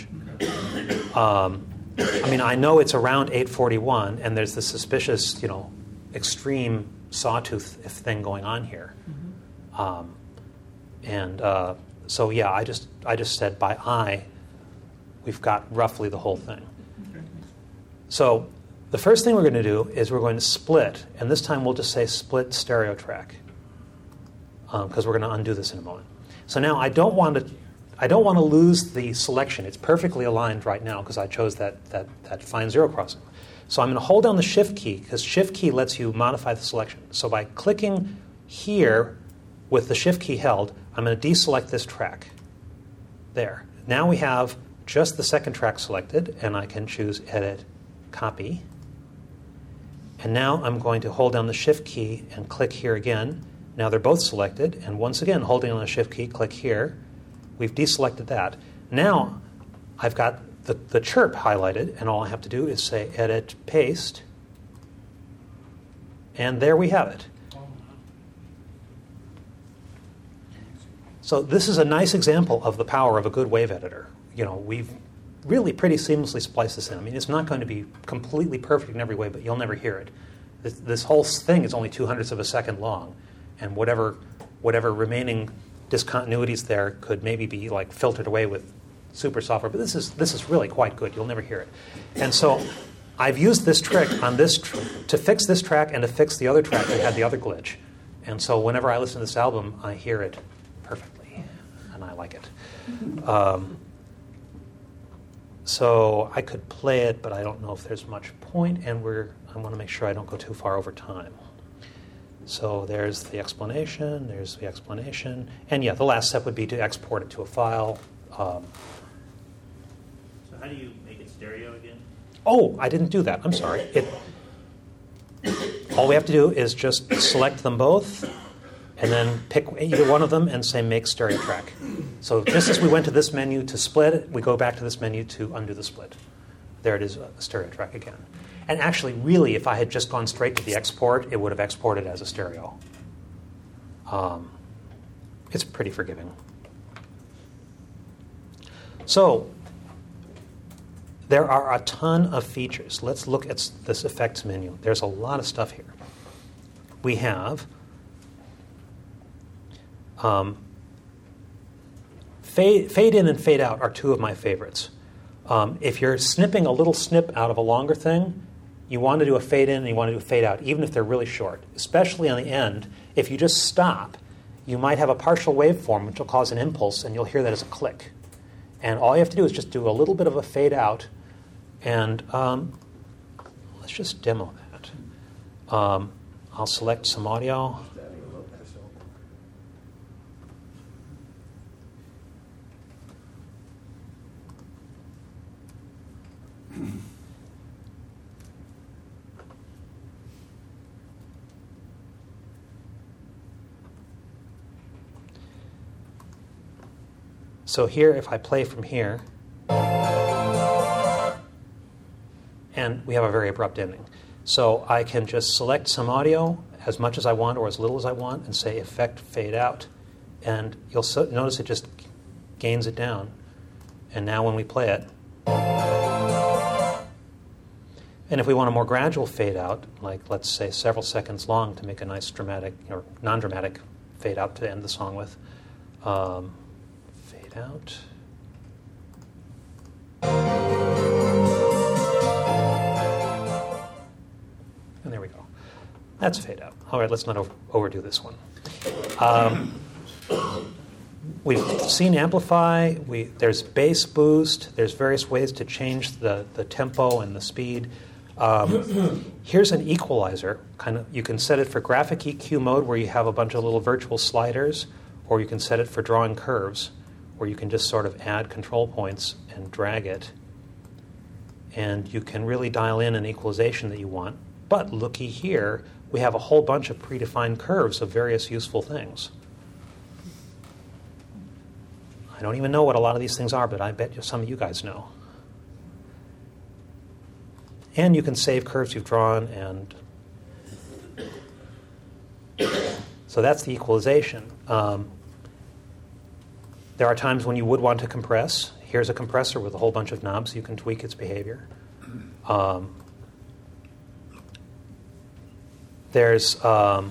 I know it's around 841, and there's this suspicious, extreme sawtooth thing going on here. So yeah, I just said by eye, we've got roughly the whole thing. Okay. So the first thing we're going to do is we're going to split, and this time we'll just say split stereo track, because we're going to undo this in a moment. So now I don't want to lose the selection. It's perfectly aligned right now because I chose that find zero crossing. So I'm going to hold down the Shift key, because Shift key lets you modify the selection. So by clicking here with the Shift key held, I'm going to deselect this track. There. Now we have just the second track selected, and I can choose Edit, Copy. And now I'm going to hold down the Shift key and click here again. Now they're both selected, and once again, holding on the Shift key, click here. We've deselected that. Now I've got the chirp highlighted, and all I have to do is say Edit, Paste, and there we have it. So this is a nice example of the power of a good wave editor. We've really pretty seamlessly spliced this in. It's not going to be completely perfect in every way, but you'll never hear it. This whole thing is only 0.02 of a second long, and whatever remaining discontinuities there could maybe be filtered away with super software. But this is really quite good. You'll never hear it. And so I've used this trick on this to fix this track and to fix the other track that had the other glitch. And so whenever I listen to this album, I hear it perfectly, and I like it. So I could play it, but I don't know if there's much point, and I want to make sure I don't go too far over time. So there's the explanation, and yeah, the last step would be to export it to a file. So how do you make it stereo again? Oh, I didn't do that. I'm sorry. All we have to do is just select them both, and then pick either one of them and say Make Stereo Track. So just as we went to this menu to split, we go back to this menu to undo the split. There it is, a stereo track again. And actually, really, if I had just gone straight to the export, it would have exported as a stereo. It's pretty forgiving. So there are a ton of features. Let's look at this effects menu. There's a lot of stuff here. We have fade in and fade out are two of my favorites. If you're snipping a little snip out of a longer thing, you want to do a fade in and you want to do a fade out, even if they're really short. Especially on the end, if you just stop, you might have a partial waveform which will cause an impulse, and you'll hear that as a click. And all you have to do is just do a little bit of a fade out, and let's just demo that. I'll select some audio. So here, if I play from here, and we have a very abrupt ending. So I can just select some audio as much as I want or as little as I want and say effect fade out. And you'll notice it just gains it down. And now when we play it, and if we want a more gradual fade out, like let's say several seconds long to make a nice dramatic or non-dramatic fade out to end the song with, fade out. And there we go. That's fade out. All right, let's not overdo this one. We've seen amplify. There's bass boost. There's various ways to change the tempo and the speed. Here's an equalizer. You can set it for graphic EQ mode, where you have a bunch of little virtual sliders, or you can set it for drawing curves, where you can just sort of add control points and drag it. And you can really dial in an equalization that you want. But looky here, we have a whole bunch of predefined curves of various useful things. I don't even know what a lot of these things are, but I bet some of you guys know. And you can save curves you've drawn, and so that's the equalization. There are times when you would want to compress. Here's a compressor with a whole bunch of knobs. You can tweak its behavior. There's all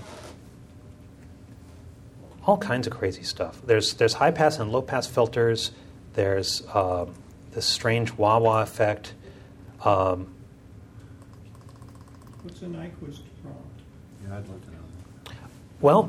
kinds of crazy stuff. There's high pass and low pass filters. There's this strange wah-wah effect. What's a Nyquist prompt? Yeah, I'd love to know that. Well,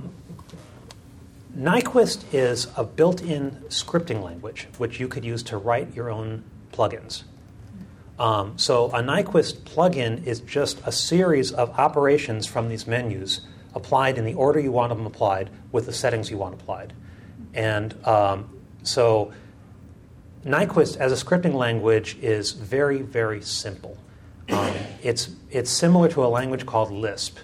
Nyquist is a built-in scripting language which you could use to write your own plugins. So a Nyquist plugin is just a series of operations from these menus applied in the order you want them applied with the settings you want applied. And so Nyquist as a scripting language is very, very simple. It's similar to a language called Lisp.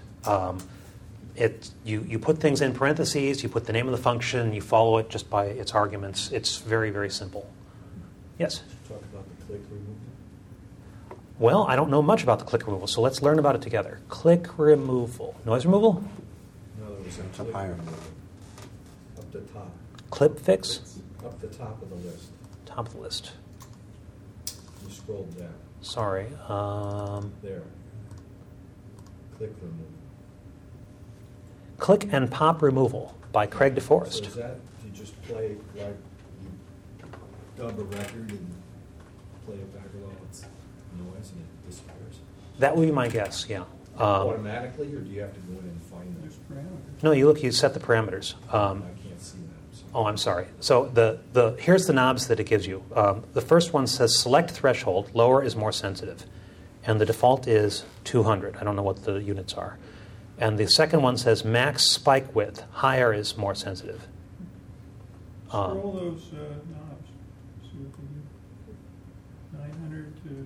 You put things in parentheses, you put the name of the function, you follow it just by its arguments. It's very, very simple. Yes? Talk about the click removal. Well, I don't know much about the click removal, so let's learn about it together. Click removal. Noise removal? No, there was a Up click higher. removal. Up the top. Clip fix? It's up the top of the list. Top of the list. You scrolled down. Sorry. There. Click removal. Click and Pop Removal by Craig DeForest. So is that, you just play, like, you dub a record and play it back with all its noise and it disappears? That would be my guess, yeah. Automatically, or do you have to go in and find There's those? parameters. No, you set the parameters. I can't see that. So. Oh, I'm sorry. So here's the knobs that it gives you. The first one says select threshold. Lower is more sensitive. And the default is 200. I don't know what the units are. And the second one says max spike width. Higher is more sensitive. Scroll those knobs. See what they do. 900 to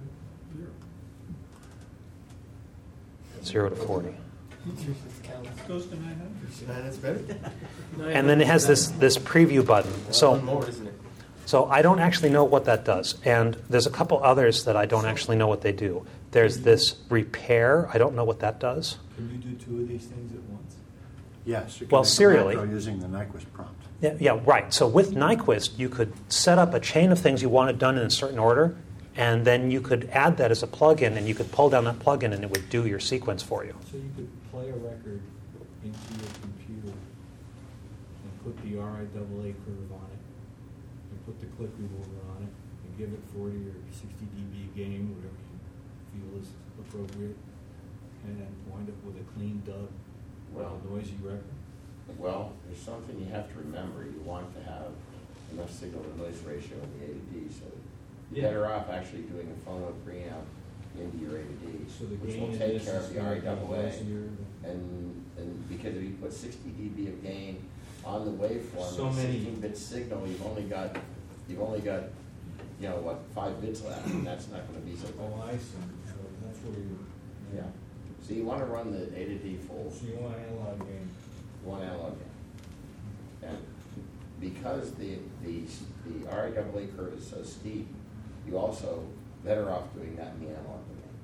0. 0 to 40. Goes to 900. That's better. And then it has this preview button. One more, isn't it? So I don't actually know what that does. And there's a couple others that I don't actually know what they do. There's this repair. I don't know what that does. Can you do two of these things at once? Yes. You can Well, make a serially. macro using the Nyquist prompt. Yeah, right. So with Nyquist, you could set up a chain of things you wanted done in a certain order, and then you could add that as a plugin, and you could pull down that plugin, and it would do your sequence for you. So you could play a record into your computer and put the RIAA curve on it, and put the click remover on it, and give it 40 or 60 dB gain, whatever you feel is appropriate, and then wind up with a clean dub, Well, a noisy record. Well, there's something you have to remember. You want to have enough signal to noise ratio in the A to D, so you're better off actually doing a phono preamp into your A to D, So the which gain will in take this care is of the very RIAA. easier. And because if you put 60 dB of gain on the waveform, So with a many- 16-bit signal, you've only got, you know, what, 5 bits left, and that's not going to be so good. Oh, I see. So that's where you. Yeah. So you want to run the A to D full. So you want analog gain. One analog gain. And because because the RIAA curve is so steep, you also better off doing that in the analog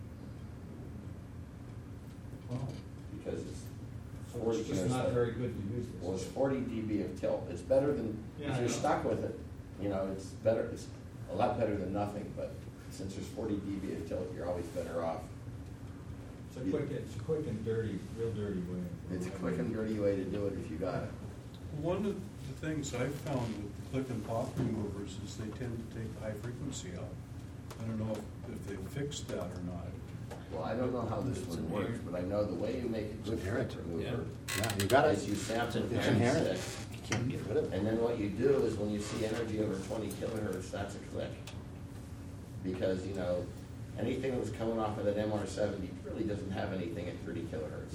domain. Because it's 40, It's just not very good to use this. well, it's 40 dB of tilt. It's better than, Yeah, if I you're know. stuck with it, it's better, it's a lot better than nothing, but since there's 40 dB of tilt, you're always better off. It's a quick and dirty, real dirty way. It's a quick and dirty way to do it if you got it. One of the things I've found with the click and pop removers is they tend to take the high frequency out. I don't know if they fixed that or not. Well, I don't know how this one works, but I know the way you make a good click remover Yeah, you got it. is you sample It's inherent. 96, You can't get rid of it. and then what you do is when you see energy over 20 kilohertz, that's a click. Because, anything that was coming off of that MR70 really doesn't have anything at 30 kilohertz,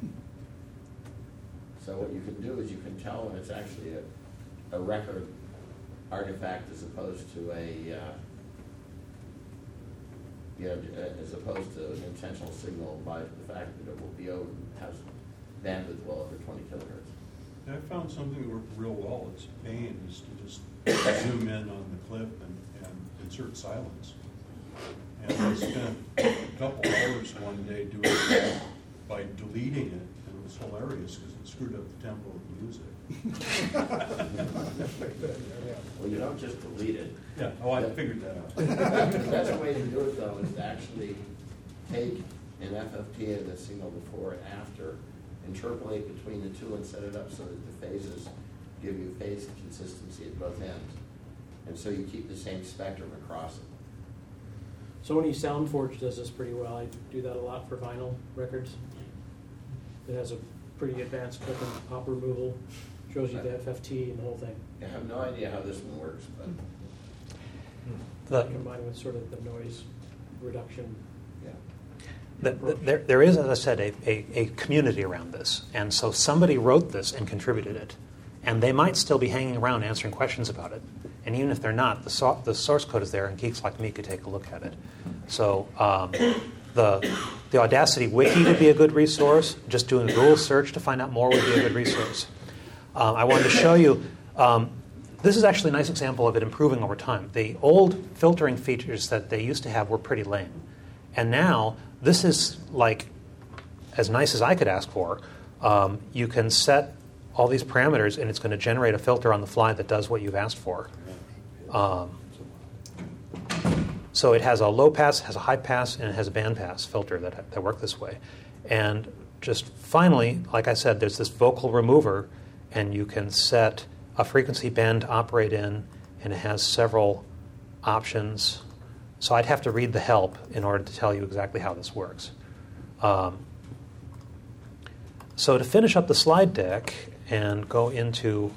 So what you can do is you can tell when it's actually a record artifact as opposed to as opposed to an intentional signal by the fact that it will be over, has bandwidth well over 20 kilohertz. I found something that worked real well. It's pain is to just zoom in on the clip and insert silence. And I spent a couple hours one day doing it by deleting it, and it was hilarious because it screwed up the tempo of the music. Well, you don't just delete it. Yeah, I figured that out. The best way to do it, though, is to actually take an FFT of the signal before and after, interpolate between the two and set it up so that the phases give you phase consistency at both ends. And so you keep the same spectrum across it. So when you SoundForge does this pretty well. I do that a lot for vinyl records. It has a pretty advanced click and pop removal, shows you the FFT and the whole thing. I have no idea how this one works, but Combined with sort of the noise reduction. yeah. There is, as I said, a community around this. And so somebody wrote this and contributed it. And they might still be hanging around answering questions about it. And even if they're not, the source code is there, and geeks like me could take a look at it. So the Audacity wiki would be a good resource. Just doing a Google search to find out more would be a good resource. I wanted to show you, this is actually a nice example of it improving over time. The old filtering features that they used to have were pretty lame. And now, this is like as nice as I could ask for. You can set all these parameters, and it's going to generate a filter on the fly that does what you've asked for. So it has a low pass, has a high pass, and it has a band pass filter that work this way. And just finally, like I said, there's this vocal remover, and you can set a frequency band to operate in, and it has several options. So I'd have to read the help in order to tell you exactly how this works. So to finish up the slide deck and go into,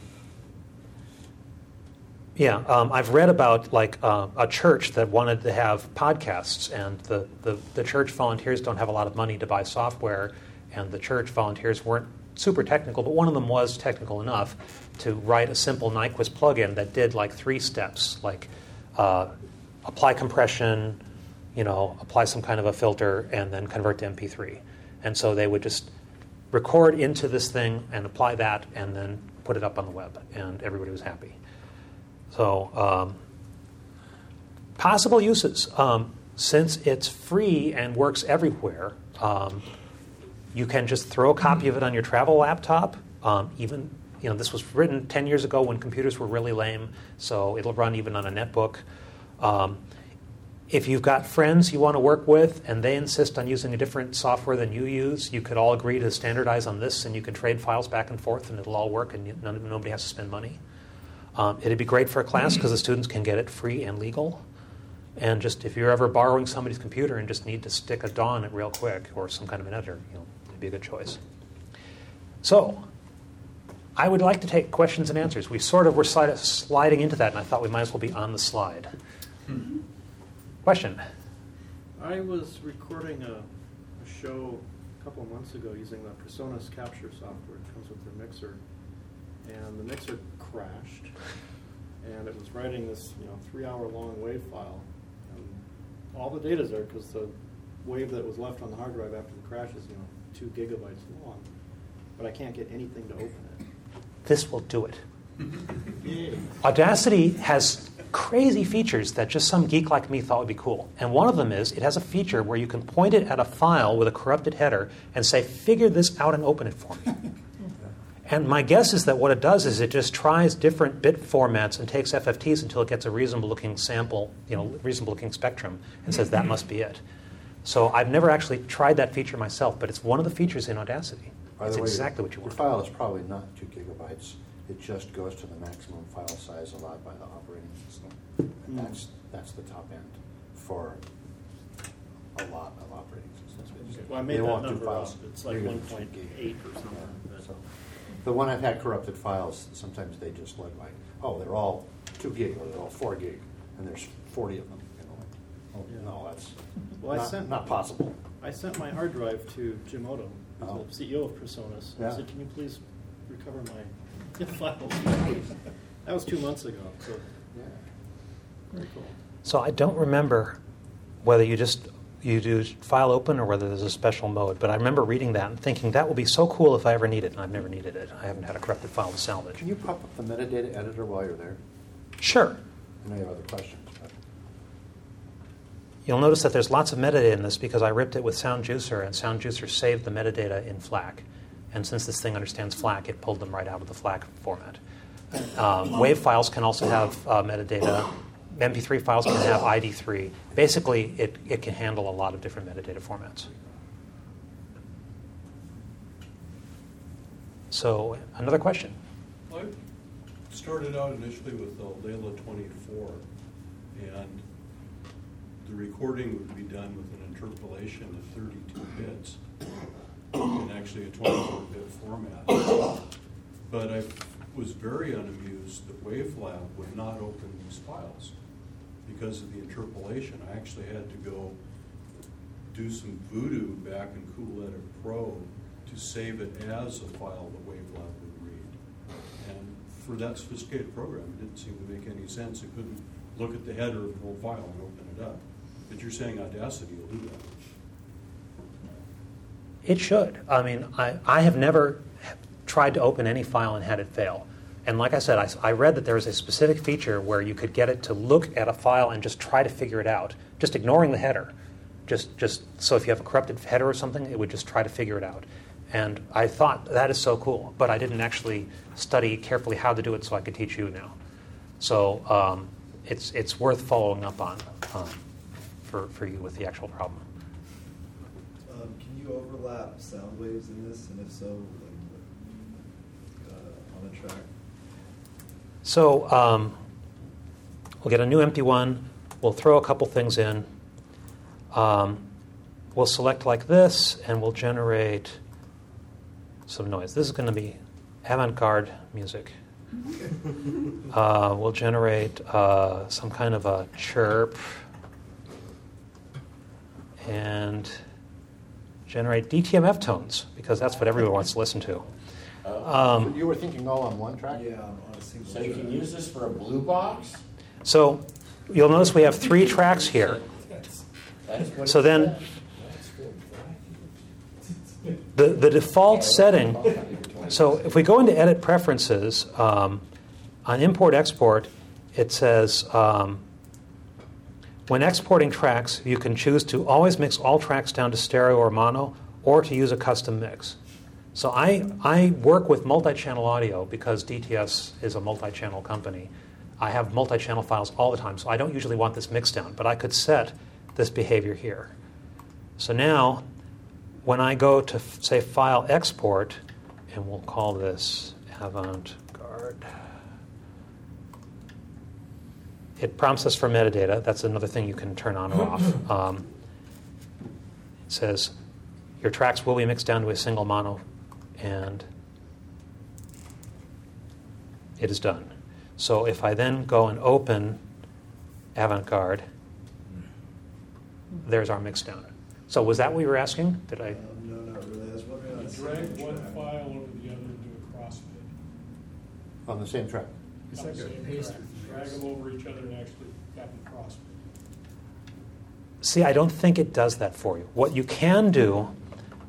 I've read about a church that wanted to have podcasts, and the church volunteers don't have a lot of money to buy software, and the church volunteers weren't super technical, but one of them was technical enough to write a simple Nyquist plugin that did 3 steps, apply compression, apply some kind of a filter, and then convert to MP3. And so they would just record into this thing and apply that and then put it up on the web, and everybody was happy. So possible uses. Since it's free and works everywhere, you can just throw a copy of it on your travel laptop. This was written 10 years ago when computers were really lame, so it'll run even on a netbook. If you've got friends you want to work with and they insist on using a different software than you use, you could all agree to standardize on this, and you can trade files back and forth, and it'll all work, and nobody has to spend money. It'd be great for a class because the students can get it free and legal. And just if you're ever borrowing somebody's computer and just need to stick a DAW in it real quick, or some kind of an editor, it'd be a good choice. So I would like to take questions and answers. We sort of were sliding into that, and I thought we might as well be on the slide. Question? I was recording a show a couple of months ago using the PreSonus capture software. It comes with the mixer. And the mixer crashed. And it was writing this 3-hour-long WAV file. And all the data's there because the wave that was left on the hard drive after the crash is 2 gigabytes long. But I can't get anything to open it. This will do it. Audacity has crazy features that just some geek like me thought would be cool. And one of them is it has a feature where you can point it at a file with a corrupted header and say, figure this out and open it for me. And my guess is that what it does is it just tries different bit formats and takes FFTs until it gets a reasonable-looking sample, reasonable-looking spectrum, and says that must be it. So I've never actually tried that feature myself, but it's one of the features in Audacity. It's exactly what you want. Your file is probably not 2 gigabytes. It just goes to the maximum file size allowed by the operating system. And that's the top end for a lot of operating systems. Well, I made They that won't do number files up. It's like bigger than 1.8 2 gig. or something. But- So, the one I've had corrupted files, sometimes they just look like, oh, they're all 2 gig or they're all 4 gig, and there's 40 of them. Oh, no, that's not possible. I sent my hard drive to Jim Odo, who's Oh. the CEO of Personas. Yeah. I said, can you please recover my files? That was 2 months ago. So Yeah. very cool. So I don't remember whether you do file open or whether there's a special mode, but I remember reading that and thinking that would be so cool if I ever need it, and I've never needed it. I haven't had a corrupted file to salvage. Can you pop up the metadata editor while you're there? Sure. I know you have other questions. But You'll notice that there's lots of metadata in this because I ripped it with SoundJuicer, and SoundJuicer saved the metadata in FLAC. And since this thing understands FLAC, it pulled them right out of the FLAC format. WAV files can also have metadata. MP3 files can have ID3. Basically, it can handle a lot of different metadata formats. So, another question? I started out initially with the Layla 24, and the recording would be done with an interpolation of 32 bits in actually a 24-bit format. But I was very unamused that WaveLab would not open these files because of the interpolation. I actually had to go do some voodoo back in Cool Edit Pro to save it as a file that WaveLab would read. And for that sophisticated program, it didn't seem to make any sense. It couldn't look at the header of the whole file and open it up. But you're saying Audacity will do that. It should. I mean, I have never tried to open any file and had it fail. And like I said, I read that there was a specific feature where you could get it to look at a file and just try to figure it out, just ignoring the header. Just so if you have a corrupted header or something, it would just try to figure it out. And I thought, that is so cool. But I didn't actually study carefully how to do it so I could teach you now. So it's worth following up on for you with the actual problem. Can you overlap sound waves in this? And if so, on a track? So we'll get a new empty one. We'll throw a couple things in. We'll select like this, and we'll generate some noise. This is going to be avant-garde music. We'll generate some kind of a chirp and generate DTMF tones, because that's what everyone wants to listen to. you were thinking all on one track? Yeah, on a single So you track. can use this for a blue box? So you'll notice we have 3 tracks here. That's what So it then the default setting, so if we go into Edit Preferences, on Import-Export, it says, when exporting tracks, you can choose to always mix all tracks down to stereo or mono, or to use a custom mix. So I work with multi-channel audio because DTS is a multi-channel company. I have multi-channel files all the time, so I don't usually want this mix down, but I could set this behavior here. So now, when I go to, say, File Export, and we'll call this Avant-Garde, it prompts us for metadata. That's another thing you can turn on or off. It says, your tracks will be mixed down to a single mono, and it is done. So if I then go and open Avant-Garde, there's our mix down. So was that what you were asking? Did I? No, not really. I was wondering on a Drag single one track. file over the other and do a crossfit. On the same track? It's like drag them over each other and actually have them crossfit. See, I don't think it does that for you. What you can do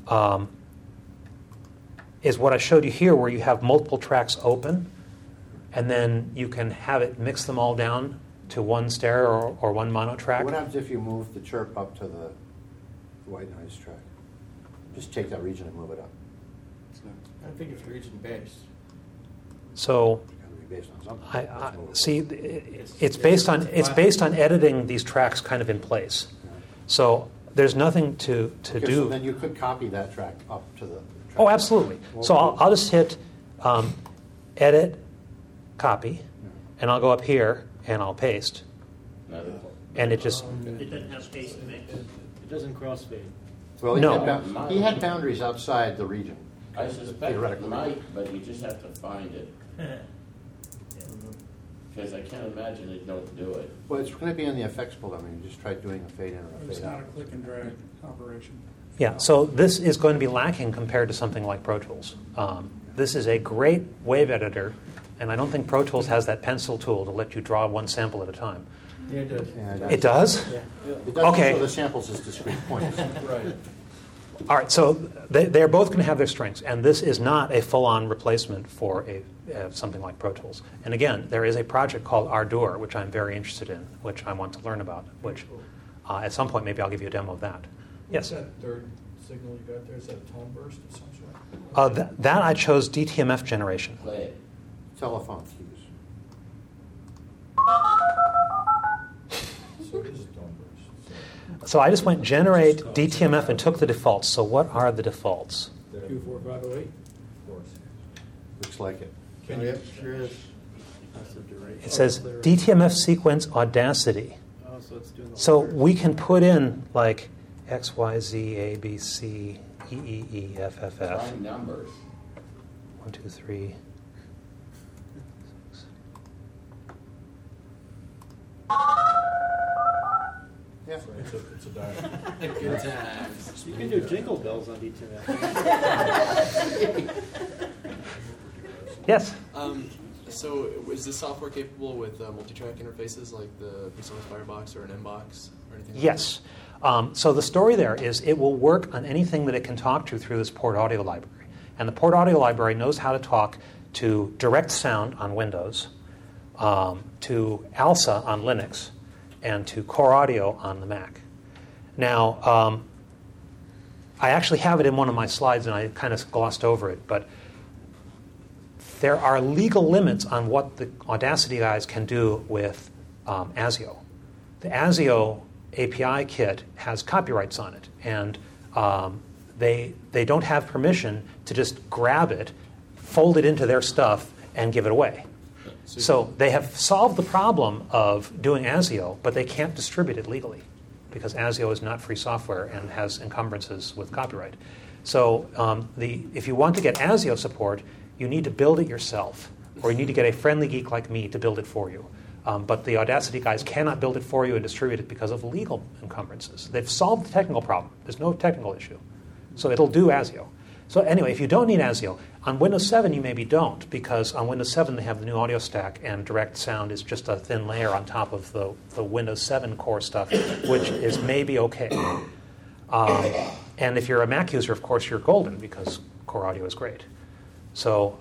is what I showed you here, where you have multiple tracks open. and then you can have it mix them all down to one stereo or one mono track. What happens if you move the chirp up to the white noise track? Just take that region and move it up. I think it's region based. So It's gotta be based on something. I Let's move it. see. It's based on editing these tracks kind of in place. So there's nothing to Okay, do. So then you could copy that track up to the track. Oh, absolutely. So I'll just hit edit, copy, and I'll go up here and I'll paste, Another- and it just It doesn't have space to mix. It doesn't crossfade. Well, No. he had boundaries outside the region. I suspect it Theoretically. might, but you just have to find it. Because I can't imagine they don't do it. Well, it's going to be in the effects folder. I mean, you just try doing a fade in or a It's fade not out. a click and drag operation. yeah. So this is going to be lacking compared to something like Pro Tools. This is a great wave editor, and I don't think Pro Tools has that pencil tool to let you draw one sample at a time. Yeah, it does. And It does? Yeah. It doesn't Okay. show the samples as discrete points. Right. All right, so they're both going to have their strengths, and this is not a full-on replacement for something like Pro Tools. And again, there is a project called Ardour, which I'm very interested in, which I want to learn about, which at some point maybe I'll give you a demo of that. Yes? What's that third signal you got there? Is that a tone burst of some sort? That I chose DTMF generation. Play it. Telephone cues. So it is a tone burst. So I just went generate DTMF and took the defaults. So what are the defaults? 24508. Of course. Looks like it. Can Yep, sure is. That's the duration. It says DTMF sequence Audacity. Oh, so it's doing the So order. we can put in like X, Y, Z, A, B, C, E, E, E, F, F, F. Find numbers. 1, 2, 3. Yeah. It's a dial. Good times. You can do jingle bells on DTMF. Yes. So is this software capable with multi-track interfaces like the PreSonus Firebox or an Inbox or anything like Yes. So the story there is it will work on anything that it can talk to through this Port Audio library. And the Port Audio library knows how to talk to Direct Sound on Windows, to ALSA on Linux, and to Core Audio on the Mac. Now, I actually have it in one of my slides, and I kind of glossed over it, but there are legal limits on what the Audacity guys can do with ASIO. The ASIO API kit has copyrights on it, and they don't have permission to just grab it, fold it into their stuff, and give it away. So they have solved the problem of doing ASIO, but they can't distribute it legally because ASIO is not free software and has encumbrances with copyright. So if you want to get ASIO support, you need to build it yourself, or you need to get a friendly geek like me to build it for you. But the Audacity guys cannot build it for you and distribute it because of legal encumbrances. They've solved the technical problem. There's no technical issue. So it'll do ASIO. So anyway, if you don't need ASIO, on Windows 7 you maybe don't, because on Windows 7 they have the new audio stack, and Direct Sound is just a thin layer on top of the Windows 7 core stuff, which is maybe okay. And if you're a Mac user, of course, you're golden, because Core Audio is great. So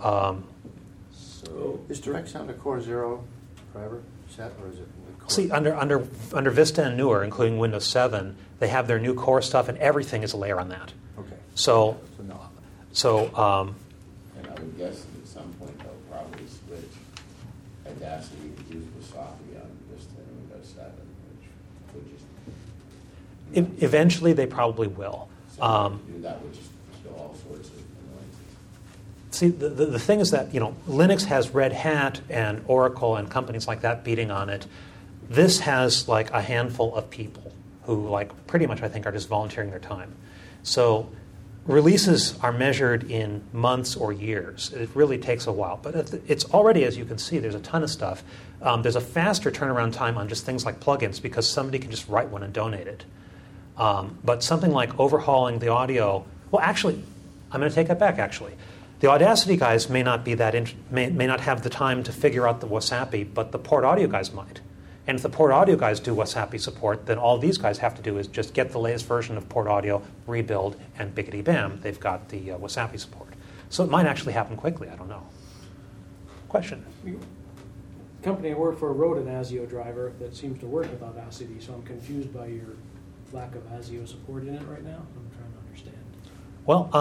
Is Direct Sound a Core 0 driver set, or is it the Core? see, under Vista and newer, including Windows 7, they have their new core stuff, and everything is a layer on that. Okay. So no. And I would guess that at some point they'll probably switch Audacity to use Wasabi on Vista and Windows 7, which would just... eventually they probably will. So do that would just kill all sorts of annoyances. See, the thing is that Linux has Red Hat and Oracle and companies like that beating on it. This has like a handful of people who pretty much I think are just volunteering their time. So releases are measured in months or years. It really takes a while, but it's already, as you can see, there's a ton of stuff. There's a faster turnaround time on just things like plugins because somebody can just write one and donate it. But something like overhauling the audio, well, actually, I'm going to take that back. Actually, the Audacity guys may not be may not have the time to figure out the Wasapi, but the Port Audio guys might. And if the Port Audio guys do Wasapi support, then all these guys have to do is just get the latest version of Port Audio, rebuild, and biggity bam, they've got the Wasapi support. So it might actually happen quickly. I don't know. Question? The company I work for wrote an ASIO driver that seems to work with Audacity, so I'm confused by your lack of ASIO support in it right now. I'm trying to understand. Well,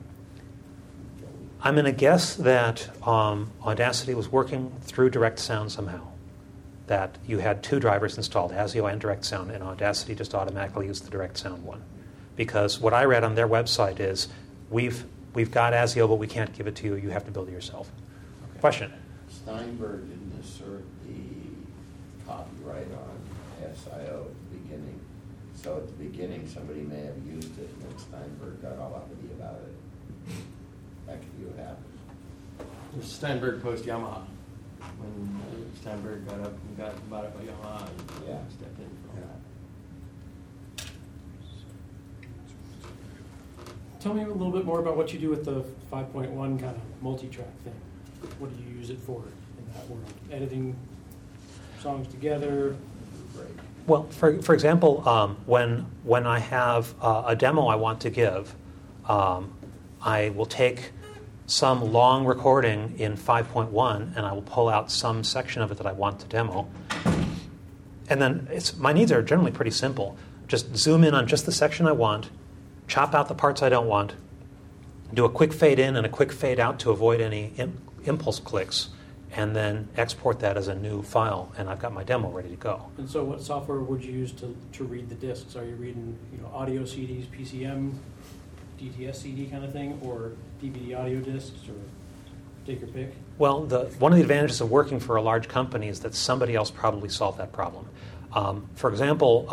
I'm going to guess that Audacity was working through Direct Sound somehow. That you had two drivers installed, ASIO and Direct Sound, and Audacity just automatically used the Direct Sound one. Because what I read on their website is, we've got ASIO, but we can't give it to you. You have to build it yourself. Okay. Question? Steinberg didn't assert the copyright on SIO at the beginning. So at the beginning, somebody may have used it, and then Steinberg got all uppity about it. That could be what happened. Steinberg post Yamaha. When Steinberg got up and got bought up by Yamaha, and stepped in for all that. Tell me a little bit more about what you do with the 5.1 kind of multi-track thing. What do you use it for in that world? Editing songs together? Well, for example, when I have a demo I want to give, I will take some long recording in 5.1 and I will pull out some section of it that I want to demo. And then my needs are generally pretty simple. Just zoom in on just the section I want, chop out the parts I don't want, do a quick fade in and a quick fade out to avoid any impulse clicks, and then export that as a new file, and I've got my demo ready to go. And so what software would you use to read the discs? Are you reading audio CDs, PCM, DTS CD kind of thing, or DVD audio discs, or take your pick? Well, one of the advantages of working for a large company is that somebody else probably solved that problem. For example,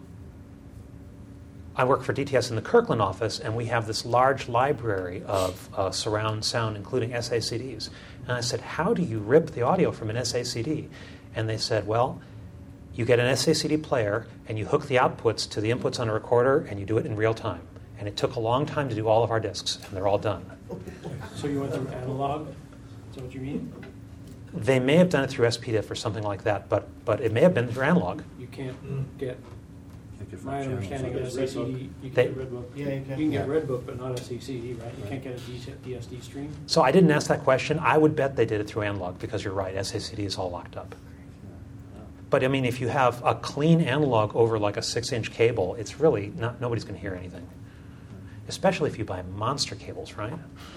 I work for DTS in the Kirkland office, and we have this large library of surround sound, including SACDs. And I said, how do you rip the audio from an SACD? And they said, well, you get an SACD player, and you hook the outputs to the inputs on a recorder, and you do it in real time. And it took a long time to do all of our discs, and they're all done. So you went through analog? Is that what you mean? They may have done it through SPDIF or something like that, but it may have been through analog. You can't get, my understanding of Redbook. SACD, you They- can get Redbook. Yeah, you can. You can get Redbook, but not SACD, right? You can't get a DSD stream? So I didn't ask that question. I would bet they did it through analog, because you're right, SACD is all locked up. But I mean, if you have a clean analog over like a 6-inch cable, it's really nobody's going to hear anything. Especially if you buy monster cables, right?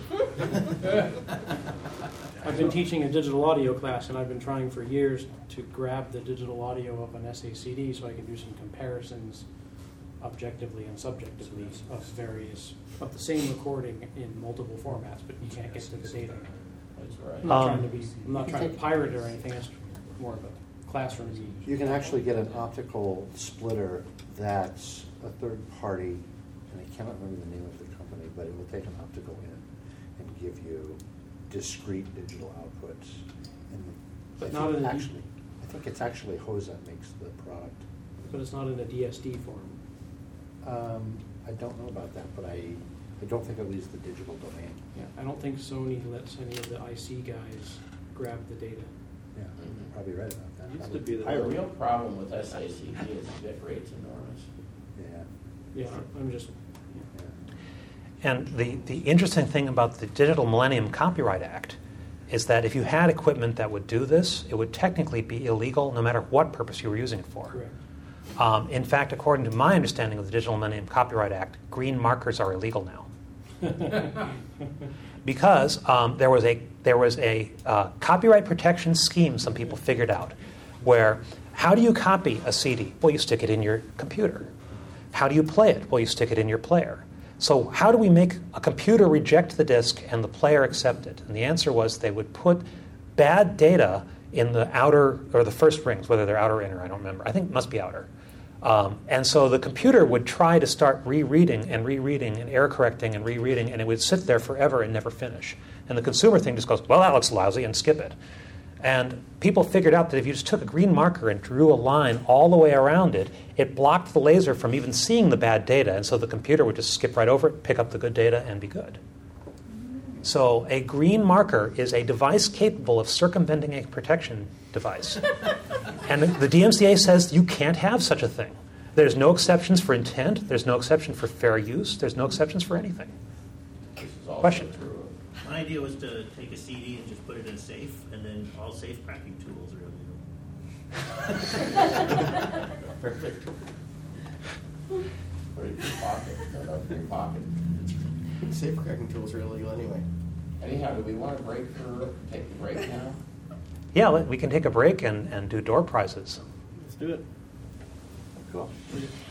I've been teaching a digital audio class, and I've been trying for years to grab the digital audio of an SACD so I can do some comparisons objectively and subjectively of the same recording in multiple formats, but you can't get to the data. That's right. I'm not trying to pirate it or anything. It's more of a classroom need. You can actually get an optical splitter that's a third party, and I cannot remember the name of the company, but it will take an optical in and give you discrete digital outputs. And But I not think in a D- actually, I think it's actually Hose that makes the product. But it's not in a DSD form. I don't know about that, but I don't think it leaves the digital domain. Yeah, I don't think Sony lets any of the IC guys grab the data. Yeah, you're probably right about that. Used to be the The real problem with SACD is the bit rate's enormous. Yeah. Yeah, I'm just. And the interesting thing about the Digital Millennium Copyright Act is that if you had equipment that would do this, it would technically be illegal no matter what purpose you were using it for. Correct. In fact, according to my understanding of the Digital Millennium Copyright Act, green markers are illegal now. Because there was a copyright protection scheme some people figured out, where how do you copy a CD? Well, you stick it in your computer. How do you play it? Well, you stick it in your player. So how do we make a computer reject the disk and the player accept it? And the answer was they would put bad data in the outer or the first rings, whether they're outer or inner, I don't remember. I think it must be outer. And so the computer would try to start rereading and error correcting and rereading, and it would sit there forever and never finish. And the consumer thing just goes, well, that looks lousy, and skip it. And people figured out that if you just took a green marker and drew a line all the way around it, it blocked the laser from even seeing the bad data, and so the computer would just skip right over it, pick up the good data, and be good. So a green marker is a device capable of circumventing a protection device. And the DMCA says you can't have such a thing. There's no exceptions for intent. There's no exception for fair use. There's no exceptions for anything. This is also Question? true of idea was to take a CD and just put it in a safe, and then all safe cracking tools are illegal. Perfect. Put it in your pocket. Put it up in your pocket. Safe cracking tools are illegal anyway. Anyhow, do we want to take a break now? Yeah, we can take a break and do door prizes. Let's do it. Cool.